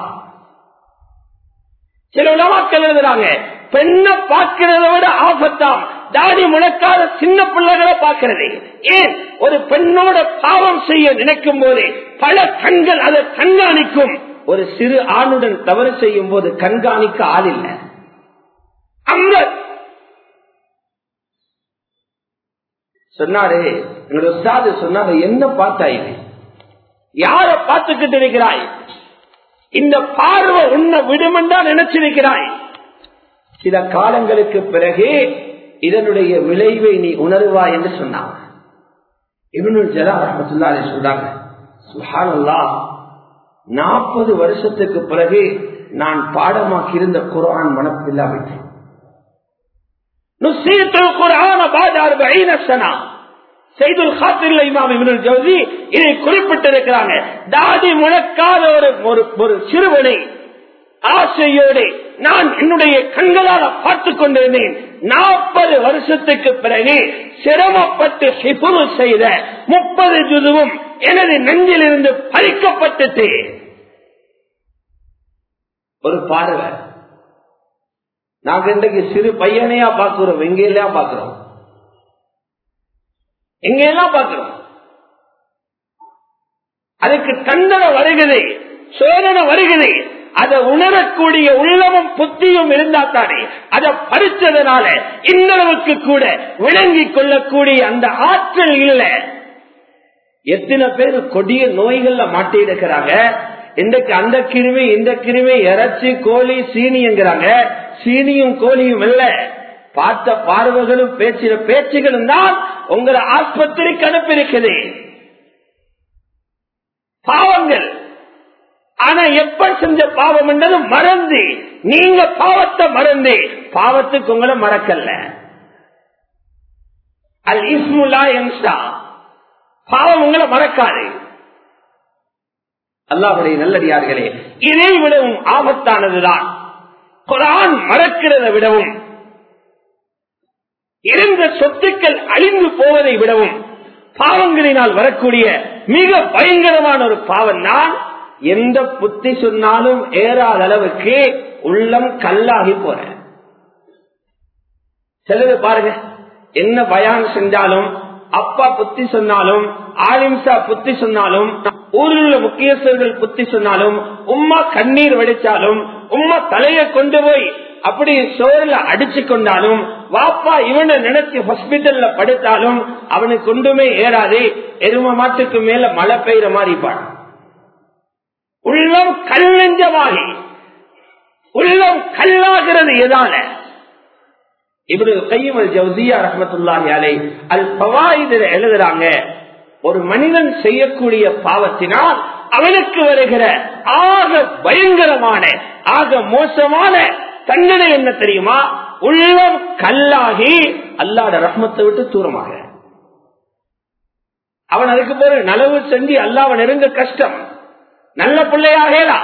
சில உலமாக்கள் எழுதுறாங்க, பெண்ணை பார்க்கிறத விட ஆபத்தாம் தாடி முளைக்காத சின்ன பிள்ளைகளை பார்க்கிறது. ஏன்? ஒரு பெண்ணோட பாவம் செய்ய நினைக்கும் போது பல கண்கள் அதை கண்காணிக்கும். ஒரு சிறு ஆணுடன் தவறு செய்யும் போது கண்காணிக்க ஆள் இல்லை. சொன்னாரு என்னோட உஸ்தாது சொன்னாரு, என்ன பார்த்தாய், யார பார்த்துக்கிட்டு இருக்கிறாய், இந்த பார்வை உன்னை விடுமென்றா நினைச்சிருக்கிறாய். சில காலங்களுக்கு பிறகு இதனுடைய விளைவை நீ உணர்வாய் என்று சொன்னாங்க. இப்னுல் ஜல்லா ரஹ்மத்துல்லாஹி அலைஹி சொல்றாங்க, சுப்ஹானல்லாஹ், 40 வருஷத்துக்கு பிறகு நான் பாடமாக்கி இருந்த குர்ஆன் மனப்பில்லா விட்டேன். நுஸீத்துல் குர்ஆன பாத 40 சனா. சைதுல் காத்திர் இமாம் இப்னுல் ஜௌஸி இதை குறிப்பிட்டிருக்கிறாங்க. தாடி முழக்காத ஒரு சிறுவனை ஆசையோடு நான் என்னுடைய கண்களால் பார்த்துக் கொண்டிருந்தேன். 40 வருஷத்துக்கு பிறகு சிரமப்பட்டு ஹிஃபுல் செய்த 30 ஜுதுவும் எனது நெஞ்சிலிருந்து பறிக்கப்பட்டது. ஒரு பார்வை. நாங்க இன்றைக்கு சிறு பையனையா பார்க்கிறோம், எங்கெல்லாம் பார்க்கிறோம், அதுக்கு தண்டனை வருகிறது, சோதனை வருகிறது. அதை உணரக்கூடிய உள்ளமும் புத்தியும் இருந்தாத்தானே அதை பறிச்சதனால இந்த அளவுக்கு கூட விளங்கிக் கொள்ளக்கூடிய அந்த ஆற்றல் இல்லை. எத்தனை பேர் கொடிய நோய்கள்ல மாட்டிருக்கிறாங்க. இன்றைக்கு அந்த கிருமி இந்த கிருமி இறைச்சி கோழி சீனி என்கிறாங்க. சீனியும் கோழியும் இல்ல, பார்த்த பார்வைகளும் பேச்சுகளும் தான் உங்களை ஆஸ்பத்திரிக்கு அனுப்பியிருக்குது. பாவங்கள் ஆனா எப்ப செஞ்ச பாவம் என்றது மறந்து, நீங்க பாவத்தை மறந்து, பாவத்துக்கு உங்களை மறக்கல. அல் இஸ்முல்லா என்சா, பாவம் உங்களை மறக்காது. அல்லாஹ்வுடைய நல்லடியார்களே, இதை விடவும் ஆபத்தானதுதான் குர்ஆன் மறக்கிறதை விடவும், இருந்த சொத்துக்கள் அழிந்து போவதை விடவும் பாவங்களினால் வரக்கூடிய மிக பயங்கரமான ஒரு பாவம் தான் எந்த புத்தி சொன்னாலும் ஏறாத அளவுக்கு உள்ளம் கல்லாகி போற. சிலது பாருங்க, என்ன பயான் செஞ்சாலும், அப்பா புத்தி சொன்னாலும், ஆலிம்சா புத்தி சொன்னாலும், ஊரில் உள்ள முக்கியஸ்தர்கள் புத்தி சொன்னாலும், உம்மா கண்ணீர் வடிச்சாலும், உம்மா தலையை கொண்டு போய் அப்படி சோறுல அடிச்சு கொண்டாலும், வாப்பா இவனை நினைச்சு ஹாஸ்பிட்டல்ல படுத்தாலும் அவனுக்கு கொண்டுமே ஏறாது. எரும மாட்டுக்கு மேல மழை பெய்யற மாதிரி பாடு. உள்ளம் கல்லஞ்சமாகி, உள்ளம் கல்லாகிறது. எதால? இப்னு கையிம் அல் ஜௌசிய்யா ரஹ்மத்துல்லாஹி அலைஹி அல் ஃபவாயிதில் எழுதுறாங்க, ஒரு மனிதன் செய்யக்கூடிய பாவத்தினால் அவனுக்கு வருகிற ஆக பயங்கரமான, ஆக மோசமான தண்டனை என்ன தெரியுமா? உள்ளம் கல்லாகி அல்லாஹ்வுடைய ரஹ்மத்தை விட்டு தூரமாக. அவன் அதுக்கு பிறகு நலவு செஞ்சு அல்லாஹ்வை நெருங்க கஷ்டம். நல்ல பிள்ளையாக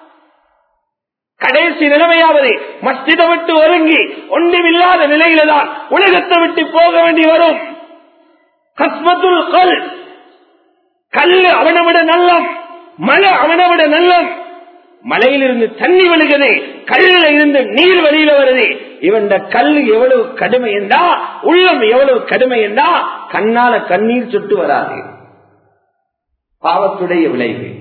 கடைசி நிலைமையாவது மஸ்ஜிதை விட்டு ஒருங்கி ஒன்றுமில்லாத நிலையில தான் உலகத்தை விட்டு போக வேண்டி வரும். கஸ்மத்துல் கல், கல்லு அவனை விட நல்லம், மழை அவனை விட நல்லம். மலையிலிருந்து தண்ணி விழுகுது, கல்லில் இருந்து நீர் வெளியில வருது. இவன் கல் எவ்வளவு கடுமை என்றா, உள்ளம் எவ்வளவு கடுமை என்றா, கண்ணால கண்ணீர் சொட்டு வராது. பாவத்துடைய விளைவு.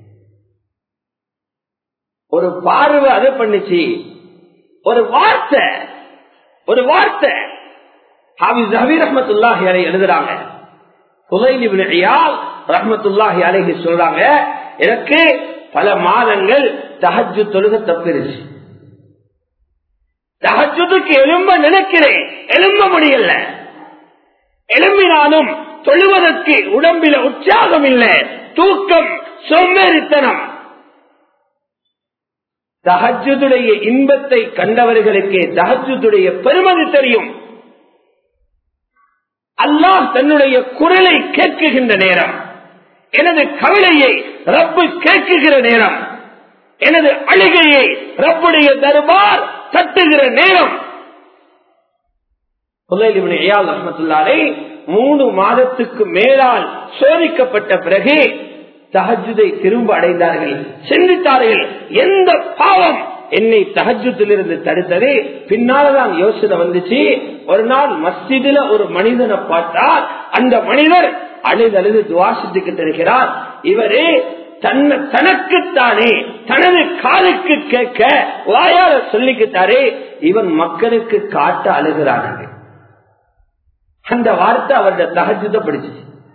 ஒரு பார்வை அதை பண்ணிச்சு, ஒரு வார்த்தை ஹாஃபிஸ் ஹபீர் ரஹ்மத்துல்லாஹி அலைஹி எழுதுறாங்க. ஃபுதைல் இப்னு இயால் ரஹ்மத்துல்லாஹி அலைஹி சொல்றாங்க, எனக்கு பல மாதங்கள் தஹஜ்ஜுத் தொழுக தப்பிருச்சு. தஹஜ்ஜுதுக்கு எழும்ப நினைக்கிறேன், எழும்ப முடியல. எழும்பினாலும் தொழுவதற்கு உடம்பில உற்சாகம் இல்லை, தூக்கம், சோம்பேறித்தனம். தஹஜ்ஜுடைய இன்பத்தை கண்டவர்களுக்கு தஹஜ்ஜுடைய பெருமதி தெரியும். அல்லாஹ் தன்னுடைய குரலை கேட்குகின்ற நேரம், எனது கவலையை ரப்பு கேட்குகிற நேரம், எனது அழுகையை ரப்புடைய தர்பார் தட்டுகிற நேரம். ஃபுதைல் இப்னு இயால் ரஹ்மத்துல்லாஹி அலைஹி 3 மாதத்துக்கு மேலால் சோதிக்கப்பட்ட பிறகு தஹஜ்ஜுதை திரும்ப அடைந்தார்கள். சிந்தித்தார்கள், எந்த பாவம் என்னை தஹஜ்ஜுதிலிருந்து தடுத்தது? பின்னால்தான் யோசனை வந்துச்சு. ஒரு நாள் மஸ்ஜிதில ஒரு மனிதனை பார்த்தால், அந்த மனிதர் அழுது துஆ செஞ்சுக்கிட்டு இருக்கிறார். இவரே தனக்குத்தானே தனது காலுக்கு கேட்க வாயால சொல்லிக்கிட்டாரே, இவன் மக்களுக்கு காட்ட அழுகிறார்கள். அந்த வார்த்தை அவருடைய தஹஜ்ஜுதை படிச்சு.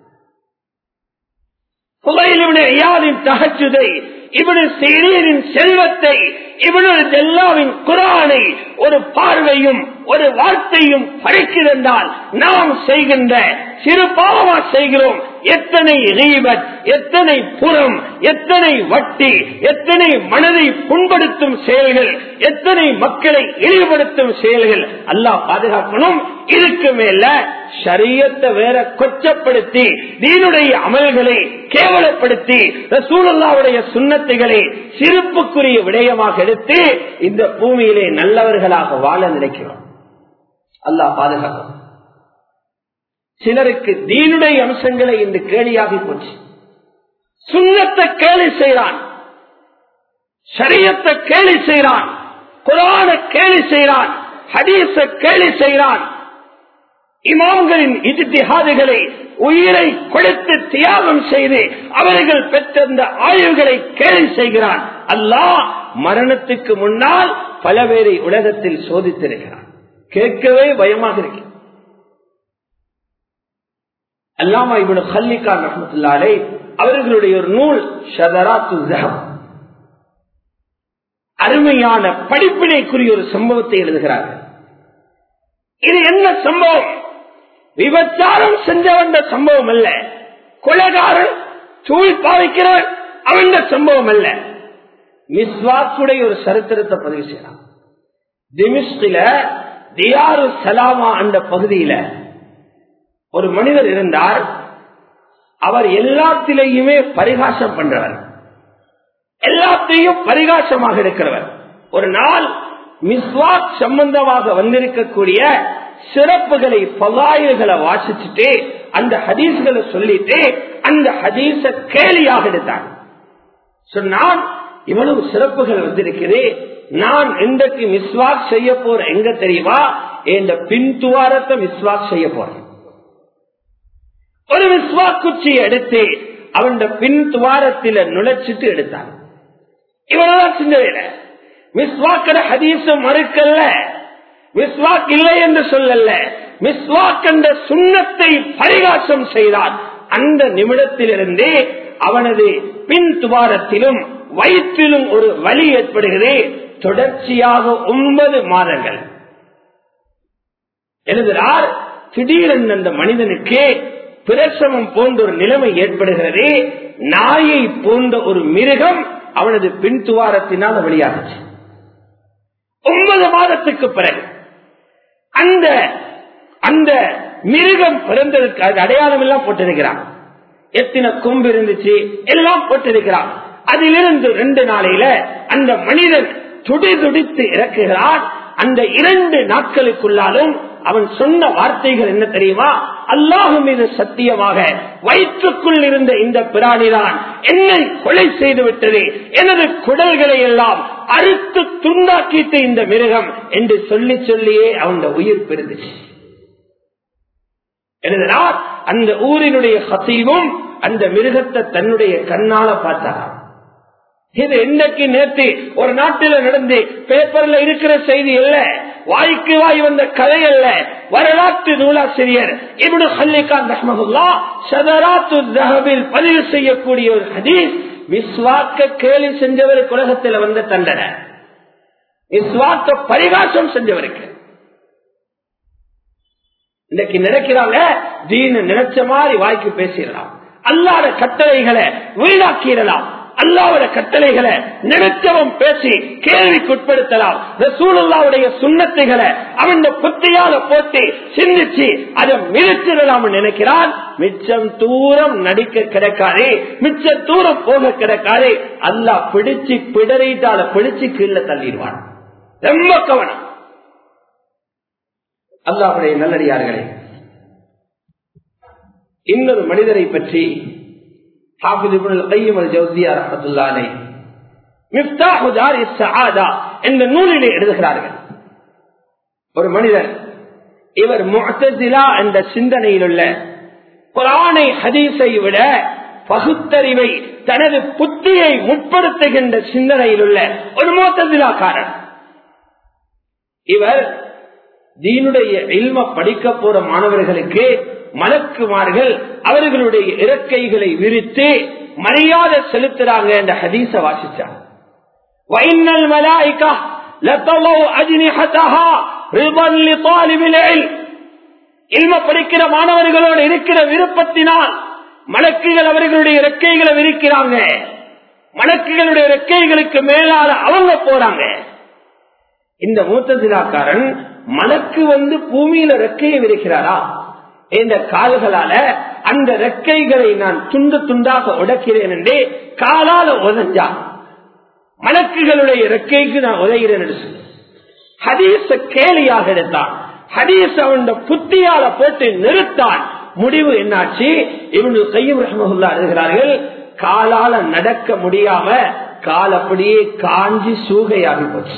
ஃபுதைல் இப்னு இயாலின் தஹஜ்ஜுதை, இப்னு சீரீனின் செல்வத்தை, இப்னு ஜல்லாவின் குர்ஆனை ஒரு பார்வையும் ஒரு வார்த்தையும் படைக்கிறதால் நாம் செய்கின்ற சிறு பாவமா செய்கிறோம். எத்தனை கீபத், எத்தனை புறம், எத்தனை வட்டி, எத்தனை மனதை புண்படுத்தும் செயல்கள், எத்தனை மக்களை இழிவுபடுத்தும் செயல்கள். அல்லாஹ் பாதுகாக்கணும். இதுக்கு மேல ஷரியத்தை வேற கொச்சப்படுத்தி, தீனுடைய அமல்களை கேவலப்படுத்தி, ரசூலுல்லாஹ்வுடைய சுன்னத்துகளை சிறப்புக்குரிய விடயமாக எடுத்து இந்த பூமியிலே நல்லவர்களாக வாழ நினைக்கிறோம். அல்லாஹ் பாதுகாக்கும். சிலருக்கு தீனுடைய அம்சங்களை இன்று கேலியாகி போச்சு. சுன்னத்தை கேலி செய்கிறான், ஷரியத்தை கேலி செய்கிறான், குர்ஆனை கேலி செய்கிறான், ஹதீஸை கேலி செய்கிறான். இமாம்களின் இஜ்திஹாதுகளை உயிரை கொடுத்து தியாகம் செய்து அவர்கள் பெற்ற அந்த ஆய்வுகளை கேலி செய்கிறான். அல்லாஹ் மரணத்துக்கு முன்னால் பல பேரை உலகத்தில் சோதித்திருக்கிறான். கேட்கவே பயமாக இருக்கு. அல்லாமா இப்னு கல்லிகான் ரஹ்மத்துல்லாஹி அலைஹி அவர்களுடைய ஒரு நூல் ஷதராத்து ஸஹப், அருமையான படிப்பினைக்குரிய ஒரு சம்பவத்தை எழுதுகிறார்கள். இது என்ன சம்பவம்? விபச்சாரம் செஞ்சவன் சம்பவம் அல்ல, கொலைகாரன் தூள் பாவிக்கிறவன் அவன் சம்பவம் அல்ல. மிஸ்வாக்குடைய ஒரு சரித்திரத்தை பதிவு செய்யலாம். திமிஷ்கில தியாரு சலாமா அந்த பகுதியில ஒரு மனிதர் இருந்தார். அவர் எல்லாத்திலேயுமே பரிகாசம் பண்றவர், எல்லாத்தையும் பரிகாசமாக இருக்கிறவர். ஒரு நாள் மிஸ்வாக் சம்பந்தமாக வந்திருக்கக்கூடிய சிறப்புகளை பலாயில்களை வாசிச்சுட்டு அந்த ஹதீஸ்களை சொல்லிட்டு அந்த ஹதீஸ கேலியாக எடுத்தார். சொன்னான், இவ்வளவு சிறப்புகள் வந்திருக்குது, நான் இன்றைக்கு மிஸ்வாக் செய்ய போறேன் எங்க தெரியுமா, என்ற பின்துவாரத்தை மிஸ்வாக் செய்ய போறேன். ஒரு மிஸ்வாக் குச்சியை எடுத்து அவன் பின் துவாரத்தில நுழைச்சிட்டு எடுத்தான். இவ்வளவுதான் சின்ன வேலை. மிஸ்வாக்கட ஹதீஸ மறுக்கல்ல, மிஸ்வாக் இல்லை என்று சொல்லல, மிஸ்வாக் என்ற சுண்ணத்தை பரிகாசம் செய்தான். அந்த நிமிடத்திலிருந்தே அவனது பின் துவாரத்திலும் வயிற்றிலும் ஒரு வலி ஏற்படுகிறது. தொடர்ச்சியாக 9 மாதங்கள் எழுதுகிறார். திடீரென்று அந்த மனிதனுக்கு பிரசவம் போன்ற ஒரு நிலைமை ஏற்படுகிறது. நாயை போன்ற ஒரு மிருகம் அவனது பின் துவாரத்தினால் வெளியாகுச்சு. 9 மாதத்துக்கு பிறகு அந்த மிருகம் பிறந்ததற்கு அடையாளம் எல்லாம் போட்டிருக்கிறான். எத்தனை கொம்பு இருந்துச்சு எல்லாம் போட்டிருக்கிறான். அதிலிருந்து 2 நாளையில அந்த மனிதன் துடிதுடித்து இறக்குகிறான். அந்த 2 நாட்களுக்குள்ளாலும் அவன் சொன்ன வார்த்தைகள் என்ன தெரியுமா, அல்லாஹ் மீது சத்தியமாக வயிற்றுக்குள் இருந்த இந்த பிராணிதான் என்னை கொலை செய்து விட்டது, எனது குடல்களை எல்லாம் அறுத்து துண்டாக்கிட்டு இந்த மிருகம் என்று சொல்லி சொல்லியே அவன் உயிர் பெறுதுச்சு. எழுதினார். அந்த ஊரினுடைய ஹத்தீவும் அந்த மிருகத்தை தன்னுடைய கண்ணால பார்த்தாராம். இது இன்னைக்கு நேற்று ஒரு நாட்டில் நடந்து பேப்பர்ல இருக்கிற செய்தி அல்ல, வாய்க்கு வாய் வந்த கதை அல்ல. வரலாற்று நூலாசிரியர் இப்னு ஹல்லிகான் ரஹ்மத்துல்லாஹ் ஷதராத்து ஸஹபில் பதிவு செய்யக்கூடிய ஒரு ஹதீஸ், மிஸ்வாக்க கேலி செஞ்சவருக்கு உலகத்தில் வந்த தண்டனை, மிஸ்வாக்க பரிகாசம் செஞ்சவருக்கு. இன்னைக்கு நினைக்கிறாங்க தீன நினைச்ச மாதிரி வாய்க்கு பேசிடலாம், அல்லாஹ்வுடைய கட்டளைகளை வீணாக்கிடலாம், அல்லாஹ்வுடைய கட்டளைகளை நினைச்சவன் பேசி கேள்விக்குட்படுத்தலாம், ரசூலுல்லாஹ்வுடைய சுன்னத்துகளை அவன் புத்தியால போட்டு சிந்திச்சு அதை மிதிச்சிடலாம் நினைக்கிறான். மிச்சம் தூரம் நடிக்க கிடைக்காதே, மிச்சம் தூரம் போக கிடைக்காதே. அல்லாஹ் பிடிச்சு பிடறிட்டால பிடிச்சு கீழே தள்ளிடுவான். ரொம்ப கவனம். அல்லாஹ்வுடைய நல்லடியார்களே, இன்னொரு மனிதரை பற்றி ஹாஃபிஸ் இப்னுல் கய்யிம் அல்-ஜௌஸிய்யா ரஹ்மத்துல்லாஹி அலைஹி மிஃப்தாஹு தாரிஸ் ஸஆதா என்ற நூலிலே எழுதுகிறார்கள். ஒரு மனிதர், இவர் முஅ்தஸிலா என்ற சிந்தனையில் உள்ள குர்ஆனை ஹதீஸை விட பகுத்தறிவை தனது புத்தியை முற்படுத்துகின்ற சிந்தனையில் உள்ள ஒரு முஅ்தஸிலாக்காரர். இவர் தீனுடைய இல்ம படிக்க போற மாணவர்களுக்கு மலக்குமார்கள் அவர்களுடைய இறக்கைகளை விரித்து மரியாதை செலுத்துறாங்க என்ற ஹதீஸ வாசிச்சார். வைன்னல் மலாயிகா லதலு அஜ்னிஹதஹா ரிதன் லிதாலிபில் இல்ம். இல்ம படிக்கிற மாணவர்களோடு இருக்கிற விருப்பத்தினால் மலக்குகள் அவர்களுடைய இறக்கைகளை விரிக்கிறாங்க. மலக்குகளுடைய இறக்கைகளுக்கு மேலால அவங்க போறாங்க. இந்த முஅ்தஸிலாக்காரன் மலக்கு பூமியில ரெக்கையை விரிக்கிறாரா, இந்த கால்களால அந்த ரெக்கைகளை நான் துண்டு துண்டாக உடைக்கிறேன் என்று காலால உதஞ்சா, மலக்குகளுடைய ரெக்கைக்கு நான் உதைகிறேன் என்று சொல்லி ஹதீஸ கேலியாக எடுத்தான். ஹதீஸ அவன் புத்தியால போட்டு நிறுத்தான். முடிவு என்னாச்சு? இப்னு கய்யிம் ரஹ்மத்துல்லாஹி எழுதுகிறார்கள், காலால நடக்க முடியாம கால் அப்படியே காஞ்சி சூகையாகி போச்சு.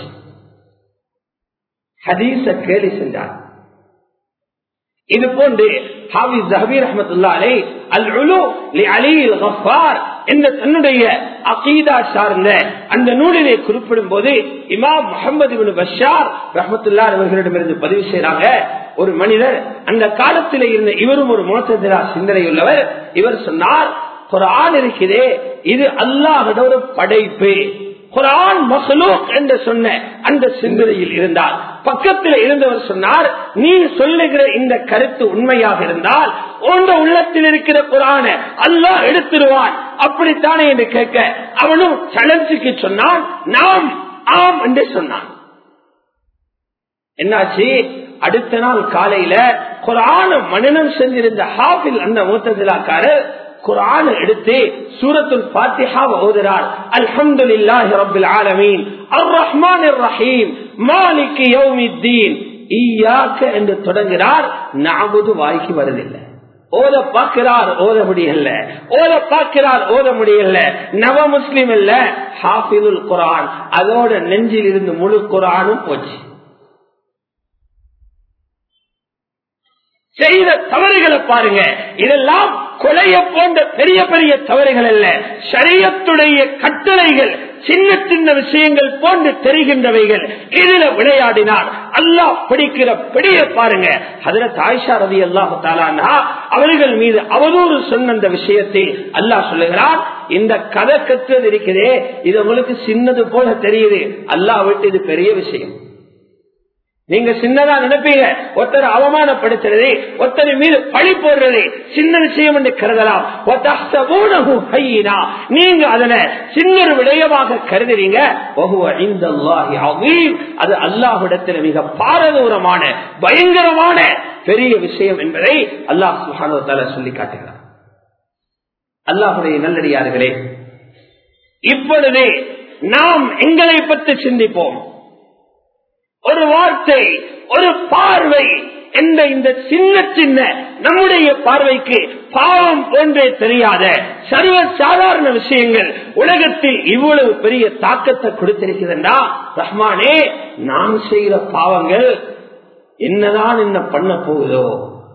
ஹதீஸ கேலி செஞ்சார். இது போன்று ஹாஃபிஸ் ஸஹபி ரஹ்மத்துல்லாஹி அலைஹி அல்-உலூ லி-அலி அல்-கஃபார் என்ற தன்னுடைய அகீதா சார்ந்த அந்த நூலிலே குறிப்பிடும் போது இமாம் முஹம்மது இப்னு பஷார் ரஹ்மத்துல்லாஹி அவர்களிடமிருந்து பதிவு செய்றாங்க. ஒரு மனிதர் அந்த காலத்திலே இருந்த இவரும் ஒரு முஅ்தஸிலா சிந்தனையுள்ளவர். இவர் சொன்னார், குர்ஆன் இருக்கிறே இது அல்லாஹ்வுடைய ஒரு படைப்பு, குர்ஆன் மக்லூக் என்று சொன்ன அந்த சிந்தனையில் இருந்தால் பக்கத்தில் இருந்தவர் சொன்னார், நீ சொல்லுகிற இந்த கருத்து உண்மையாக இருந்தால் உங்க உள்ளத்தில் இருக்கிற குர்ஆனை அல்லாஹ் எடுத்துருவான், அப்படித்தானே என்று கேட்க அவனும் சலஞ்சுக்கு சொன்னான், நாம் ஆம் என்று சொன்னான். என்னாச்சு? அடுத்த நாள் காலையில குர்ஆன மனனம் செஞ்சிருந்த ஹாஃபில் அந்த முத்தஸிலாக்காரர் குர்ஆன் எடுத்து சூரத்துல் ஃபாத்திஹாவை ஓதுறார். அல்ஹம்துலில்லாஹி ரப்பில் ஆலமீன் அர் ரஹ்மானிர் ரஹீம் மாலிகி யௌமித்தீன் இய்யாக என்று தொடங்குகிறார். நஅபுது வாய்க்கு வருதில்லை. ஓத பார்க்கிறார், ஓத முடியல. ஓத பார்க்கிறார், ஓத முடியல. நவ முஸ்லிம் இல்ல, ஹாஃபிதுல் குர்ஆன். அதோட நெஞ்சில் இருந்து முழு குர்ஆனும் போச்சு. செய்த தவறுகளை பாருங்க. இதெல்லாம் கொலைய போன்ற பெரிய பெரிய தவறுகள் அல்ல, ஷரியத்துடைய கட்டளைகள், சின்ன சின்ன விஷயங்கள் போன்று தெரிகின்றவைகள். இதுல விளையாடினார் அல்லாஹ் பிடிக்கிற பிடிய பாருங்க. ஹஜ்ரத் ஆயிஷா ரலியல்லாஹு தஆலா அன்ஹா அவர்கள் மீது அவதூறு சொன்ன அந்த விஷயத்தை அல்லாஹ் சொல்லுகிறார், இந்த கதை கற்றது இருக்கிறதே இது உங்களுக்கு சின்னது போல தெரியுது, அல்லாஹ் விட்டு இது பெரிய விஷயம். நீங்க சின்னதா நினைப்பீங்க, ஒருத்தர் அவமானப்படுத்துறது, ஒருத்தர் மீது பழி போடுறது சின்ன விஷயம் என்று கருதலாம். நீங்க அதனை சின்ன ஒரு விடயமாக கருதுறீங்க. அது அல்லாஹ்விடத்தில் மிக பாரதூரமான பயங்கரமான பெரிய விஷயம் என்பதை அல்லாஹ் சுப்ஹானஹு வ தஆலா சொல்லி காட்டுகிறார். அல்லாஹ்வுடைய நல்லடியார்களே, இப்பொழுது நாம் எங்களை பற்றி சிந்திப்போம். ஒரு வார்த்தை, ஒரு பார்வை என்ற இந்த சின்ன சின்ன நம்முடைய பார்வைக்கு பாவம் போன்றே தெரியாத சர்வ சாதாரண விஷயங்கள் உலகத்தில் இவ்வளவு பெரிய தாக்கத்தை கொடுத்திருக்கிறதா? ரஹ்மானே, நாம் செய்கிற பாவங்கள் என்னதான் என்ன பண்ண போகுதோ,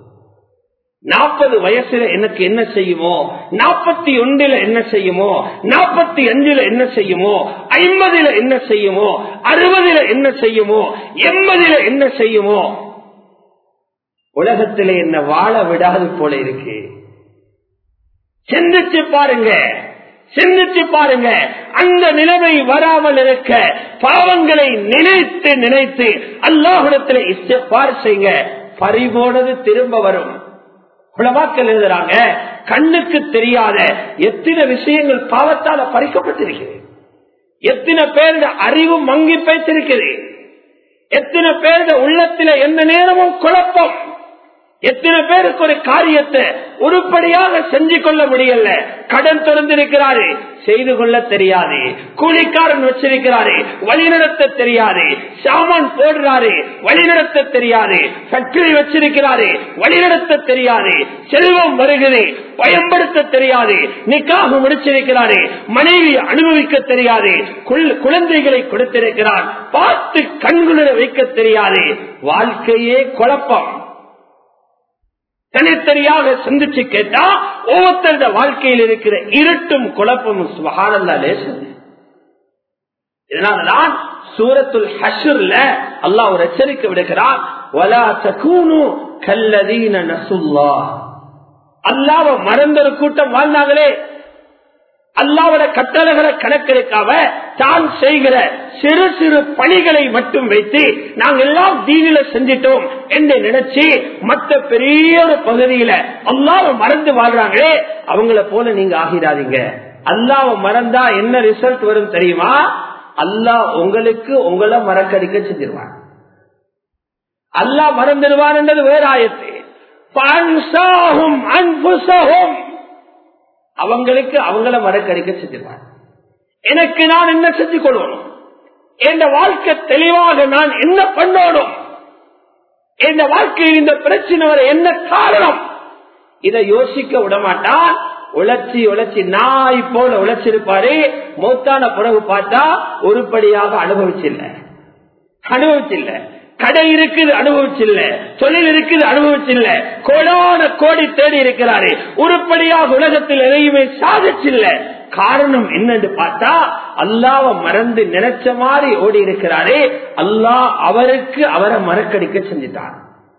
40 வயசுல எனக்கு என்ன செய்யுமோ, 41 என்ன செய்யுமோ, 45 என்ன செய்யுமோ, 50 என்ன செய்யுமோ, 60 என்ன செய்யுமோ, 80 என்ன செய்யுமோ, உலகத்திலே என்ன வாழ விடாது போல இருக்கு. சிந்திச்சு பாருங்க, சிந்திச்சு பாருங்க. அந்த நிலைமை வராமல் இருக்க பாவங்களை நினைத்து நினைத்து அல்லாஹ்விடத்திலே இஸ்திக்பார் செய்யுங்க. பறிபோனது திரும்ப வரும். உலமாக்கள் எழுதுறாங்க, கண்ணுக்கு தெரியாத எத்தனை விஷயங்கள் பாவத்தால பறிக்கப்பட்டிருக்கிறது. எத்தனை பேருடைய அறிவு மங்கி பேசிருக்கிறது. எத்தனை பேருடைய உள்ளத்தில எந்த நேரமும் குழப்பம். எத்தனை பேருக்கு ஒரு காரியத்தை உருப்படியாக செஞ்சு கொள்ள முடியல. கடன் திறந்திருக்கிறாரு, செய்து கொள்ள தெரியாது. கூலிக்காரன் வச்சிருக்கிறாரு, வழிநடத்த தெரியாது. சாமான் போடுறாரு, வழிநடத்த தெரியாது. ஃபேக்டரி வச்சிருக்கிறாரு, வழிநடத்த தெரியாது. செல்வம் வருகிறது, பயன்படுத்த தெரியாது. நிக்காஹ் முடிச்சிருக்கிறாரு, மனைவி அனுபவிக்க தெரியாது. குழந்தைகளை கொடுத்திருக்கிறார், பார்த்து கண்குளிர வைக்க தெரியாது. வாழ்க்கையே குழப்பம். தனித்தனியாக சிந்திச்சு கேட்டா ஒவ்வொருத்தருடைய வாழ்க்கையில் இருக்கிற இருட்டும் குழப்பமும் சுப்ஹானல்லாஹ் லேசது. இதனால்தான் சூரத்துல் ஹஷ்ர்ல அல்லாஹ் ஒரு எச்சரிக்கை விடுகிறார், வலா தகூனு கல்லதீன நஸுல்லாஹ். அல்லாஹ்வை மறந்த ஒரு கூட்டம் வாழ்ந்தாங்களே, அல்லாஹ்வோட கட்டளைகளை கணக்கெடுக்காம தான் செய்கிற சிறு சிறு பணிகளை மட்டும் வைத்து நாங்கள் எல்லாம் தீனில செஞ்சிட்டோம் என்று நினைச்சு மற்ற பெரிய ஒரு பகுதியில அல்லாஹ்வை மறந்து வாழ்றாங்களே, அவங்கள போல நீங்க ஆகிடாதீங்க. அல்லாஹ்வை மறந்தா என்ன ரிசல்ட் வரும் தெரியுமா? அல்லாஹ் உங்களுக்கு உங்களை மறக்கடிக்க செஞ்சிருவான். அல்லாஹ் மறந்துடுவான் என்றது வேற ஆயத்து. அவங்களுக்கு அவங்கள மறக்கடிக்க செஞ்சிருவான். எனக்கு நான் என்ன செஞ்சு கொள்ளணும், என் வாழ்க்கை தெளிவாக நான் என்ன பண்ணணும், என் வாழ்க்கையில் இந்த பிரச்சனை வர என்ன காரணம், இதை யோசிக்க விடமாட்டான். உழைச்சி உழைச்சி நாய் போல உழைச்சிருப்பாரு. மௌத்தான பிறகு பார்த்தா உருப்படியாக அனுபவிச்சில்லை. கடை இருக்குது அனுபவிச்சில்ல, தொழில் இருக்குது அனுபவிச்சில்ல, கோடான கோடி தேடி இருக்கிறாரு, உருப்படியாக உலகத்தில் எதையுமே சாதிச்சில்ல. காரணம் என்னன்னு பார்த்தா அல்லாஹ்வை மறந்து நினைச்ச மாதிரி ஓடி இருக்கிறாரே, அல்லாஹ் அவருக்கு அவரை மறக்கடிக்க செஞ்சிட்டார்.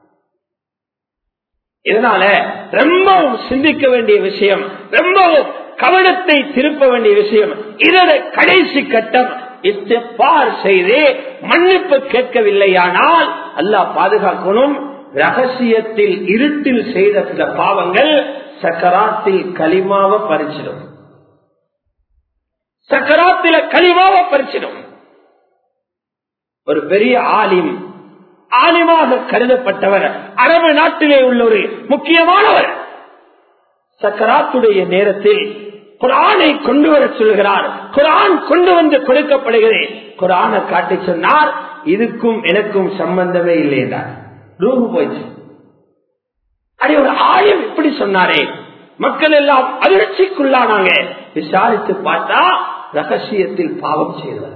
இதனால ரொம்பவும் சிந்திக்க வேண்டிய விஷயம், ரொம்பவும் கவனத்தை திருப்ப வேண்டிய விஷயம். இதோட கடைசி கட்டம் இஸ்திக்பார் செய்து மன்னிப்பு கேட்கவில்லையானால் அல்லாஹ் பாதுகாக்கணும். ரகசியத்தில் இருட்டில் செய்த சில பாவங்கள் சக்கராத்தில் கலிமாவை பறிச்சிடும். சக்கராத்தில கலிமாவை பறிச்சிடும். ஒரு பெரிய ஆலிமாக கருதப்பட்டவர், அரபு நாட்டிலே உள்ள ஒரு முக்கியமானவர், சக்கராத்துடைய நேரத்தில் குர்ஆனை கொண்டு வர சொல்கிறார். குர்ஆன் கொண்டு வந்து கொடுக்கப்படுகிறது. குர்ஆனை காட்டி சொன்னார், இதுக்கும் எனக்கும் சம்பந்தமே இல்லை என்றார். ரூஹு போயிடுச்சு. அடி ஒரு ஆலிம் இப்படி சொன்னாரே, மக்கள் எல்லாம் அதிர்ச்சிக்குள்ளானாங்க. விசாரித்து பார்த்தா ரகசியத்தில் பாவம் செய்தவர்.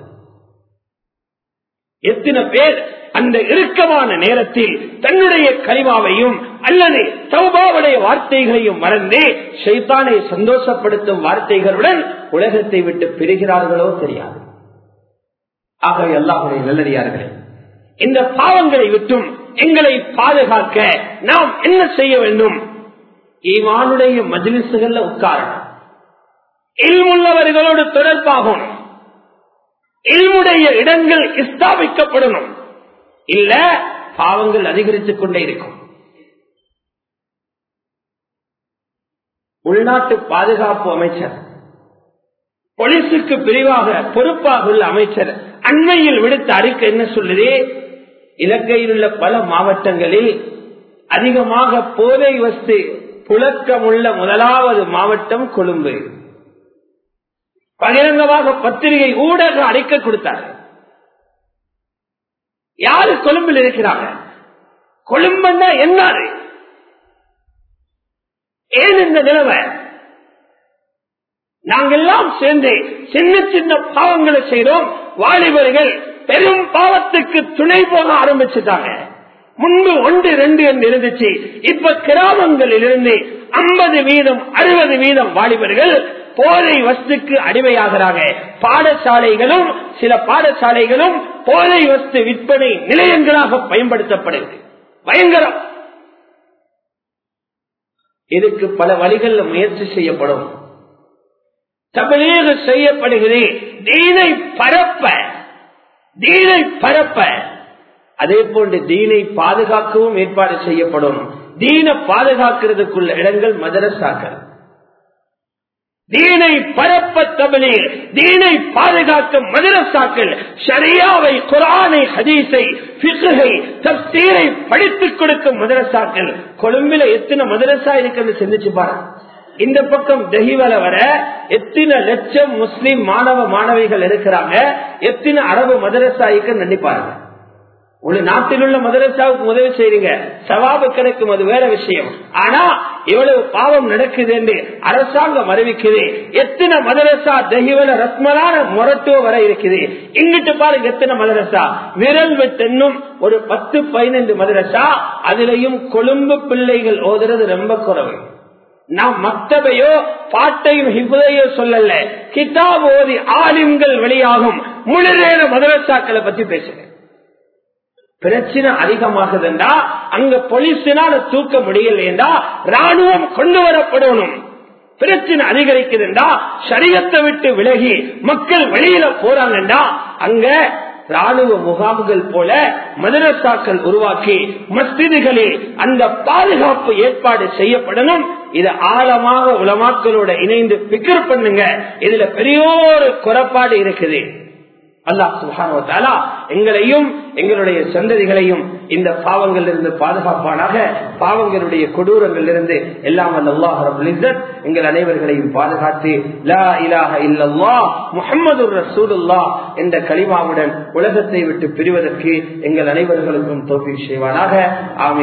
எத்தனை பேர் அந்த இறுக்கமான நேரத்தில் தன்னுடைய கலிமாவையும் அல்லது தௌபாவுடைய வார்த்தைகளையும் மறந்து ஷைத்தானை சந்தோஷப்படுத்தும் வார்த்தைகளுடன் உலகத்தை விட்டு பிரிகிறார்களோ தெரியாது. ஆகவே அல்லாஹ்வுடைய நல்லடியார்களே, இந்த பாவங்களை விட்டும் எங்களை பாதுகாக்க நாம் என்ன செய்ய வேண்டும்? ஈமானுடைய மஜ்லிஸ்கள்ல உட்காரணும், இல்முள்ளவர்களோடு தொடர்பாகணும், இல்முடைய இடங்கள் ஸ்தாபிக்கப்படணும். இல்ல பாவங்கள் அதிகரித்துக் கொண்டே இருக்கும். உள்நாட்டு பாதுகாப்பு அமைச்சர், போலீசுக்கு பிரிவாக பொறுப்பாக உள்ள அமைச்சர் அண்மையில் விடுத்த அறிக்கை என்ன சொல்லுது? இலங்கையில் உள்ள பல மாவட்டங்களில் அதிகமாக போதை வஸ்து புழக்கமுள்ள முதலாவது மாவட்டம் கொழும்பு. பகிரங்கமாக பத்திரிகை ஊடக அறிக்கை கொடுத்தார். யாரு கொழும்பில் இருக்கிறாங்க? கொழும்புன்னா என்ன? ஏன் இந்த நிலைமை? நாங்கெல்லாம் சேர்ந்து சின்ன சின்ன பாவங்களை செய்தோம். வாலிபர்கள் பெரும் பாவத்துக்கு துணை போக ஆரம்பிச்சுட்டாங்க. முன்பு 1, 2 என்று இருந்துச்சு. இப்ப கிராமங்களில் இருந்து 50% 60% வாலிபர்கள் போதை வஸ்துக்கு அடிமையாகிறாங்க. பாடசாலைகளும் சில பாடசாலைகளும் போதை வஸ்து விற்பனை நிலையங்களாக பயன்படுத்தப்படுகிறது. பயங்கரம். இதுக்கு பல வழிகளில் முயற்சி செய்யப்படும். தபலீக் செய்யப்படுகிறது. தீனை பரப்ப அதே போன்று தீனை பாதுகாக்கவும் ஏற்பாடு செய்யப்படும். தீனை பாதுகாக்கிறதுக்குள்ள இடங்கள் மதரசாக்கள். தீனை பரப்ப தபலீக், தீனை பாதுகாக்க மதரசாக்கள். ஷரியாவை, குர்ஆனை, ஹதீஸை, ஃபிக்ஹை, தஃப்சீரை படித்துக் கொடுக்கும் மதரசாக்கள். கொழும்பில எத்தனை மதரசா இருக்கிறது சிந்திச்சு பாருங்க. இந்த பக்கம் தஹிவல வர எத்தனை லட்சம் முஸ்லிம் மாணவ மாணவிகள் இருக்கிறாங்க. எத்தனை அரபு மதரசா நினைப்பாருங்க. ஒரு நாட்டில் உள்ள மதரசாவுக்கு உதவி செய்றீங்க, சவாபு கிடைக்கும், அது வேற விஷயம். ஆனா இவ்வளவு பாவம் நடக்குது என்று அரசாங்கம் அறிவிக்குது. எத்தனை மதரசா தஹிவல ரத்மலான மொரட்டுவ வர இருக்குது. இங்கிட்டு பாருங்க எத்தனை மதரசா. விரல் வெட்டென்னும் ஒரு 10-15 மதரசா. அதுலயும் கொழும்பு பிள்ளைகள் ஓதுறது ரொம்ப குறைவு. நாம் மக்தபையோ பாட்டையும் ஹிஃபதையோ சொல்லல, கிதாப் ஓதி ஆலிம்கள் வெளியாகும் முழு நேர மதரசாக்களை பத்தி பேசுறேன். பிரச்சனை அதிகமாகுதுண்டா அங்க போலீஸினால தூக்க முடியலையா ராணுவம் கொண்டு வரப்படணும். பிரச்சனை அதிகரிக்குதுண்டா ஷரியத்தை விட்டு விலகி மக்கள் வெளியில போறாங்கண்டா அங்க ராணுவ முகாம்கள் போல மதரசாக்கள் உருவாக்கி மஸ்ஜிதுகளில் அந்த பாதுகாப்பு ஏற்பாடு செய்யப்படணும். இது ஆழமாக உலமாக்களோட இணைந்து பிக்கர் பண்ணுங்க. இதுல பெரியோரு குறைபாடு இருக்குது. அல்லாஹ் சுப்ஹானஹு வ தஆலா எங்களையும் எங்களுடைய சந்ததிகளையும் இந்த பாவங்களில் இருந்து பாதுகாப்பானாக. பாவங்களுடைய கொடூரங்களில் இருந்து எல்லாம் அல்லாஹ் ரப்பல் இஸ்ஸத் எங்கள் அனைவர்களையும் பாதுகாத்து லா இலாஹ இல்லல்லாஹ் முஹம்மதுர் ரசூலுல்லாஹ் என்ற கலிமாவுடன் உலகத்தை விட்டு பிரிவதற்கு எங்கள் அனைவர்களுக்கும் தௌஃபீக் செய்வானாக. ஆமீன்.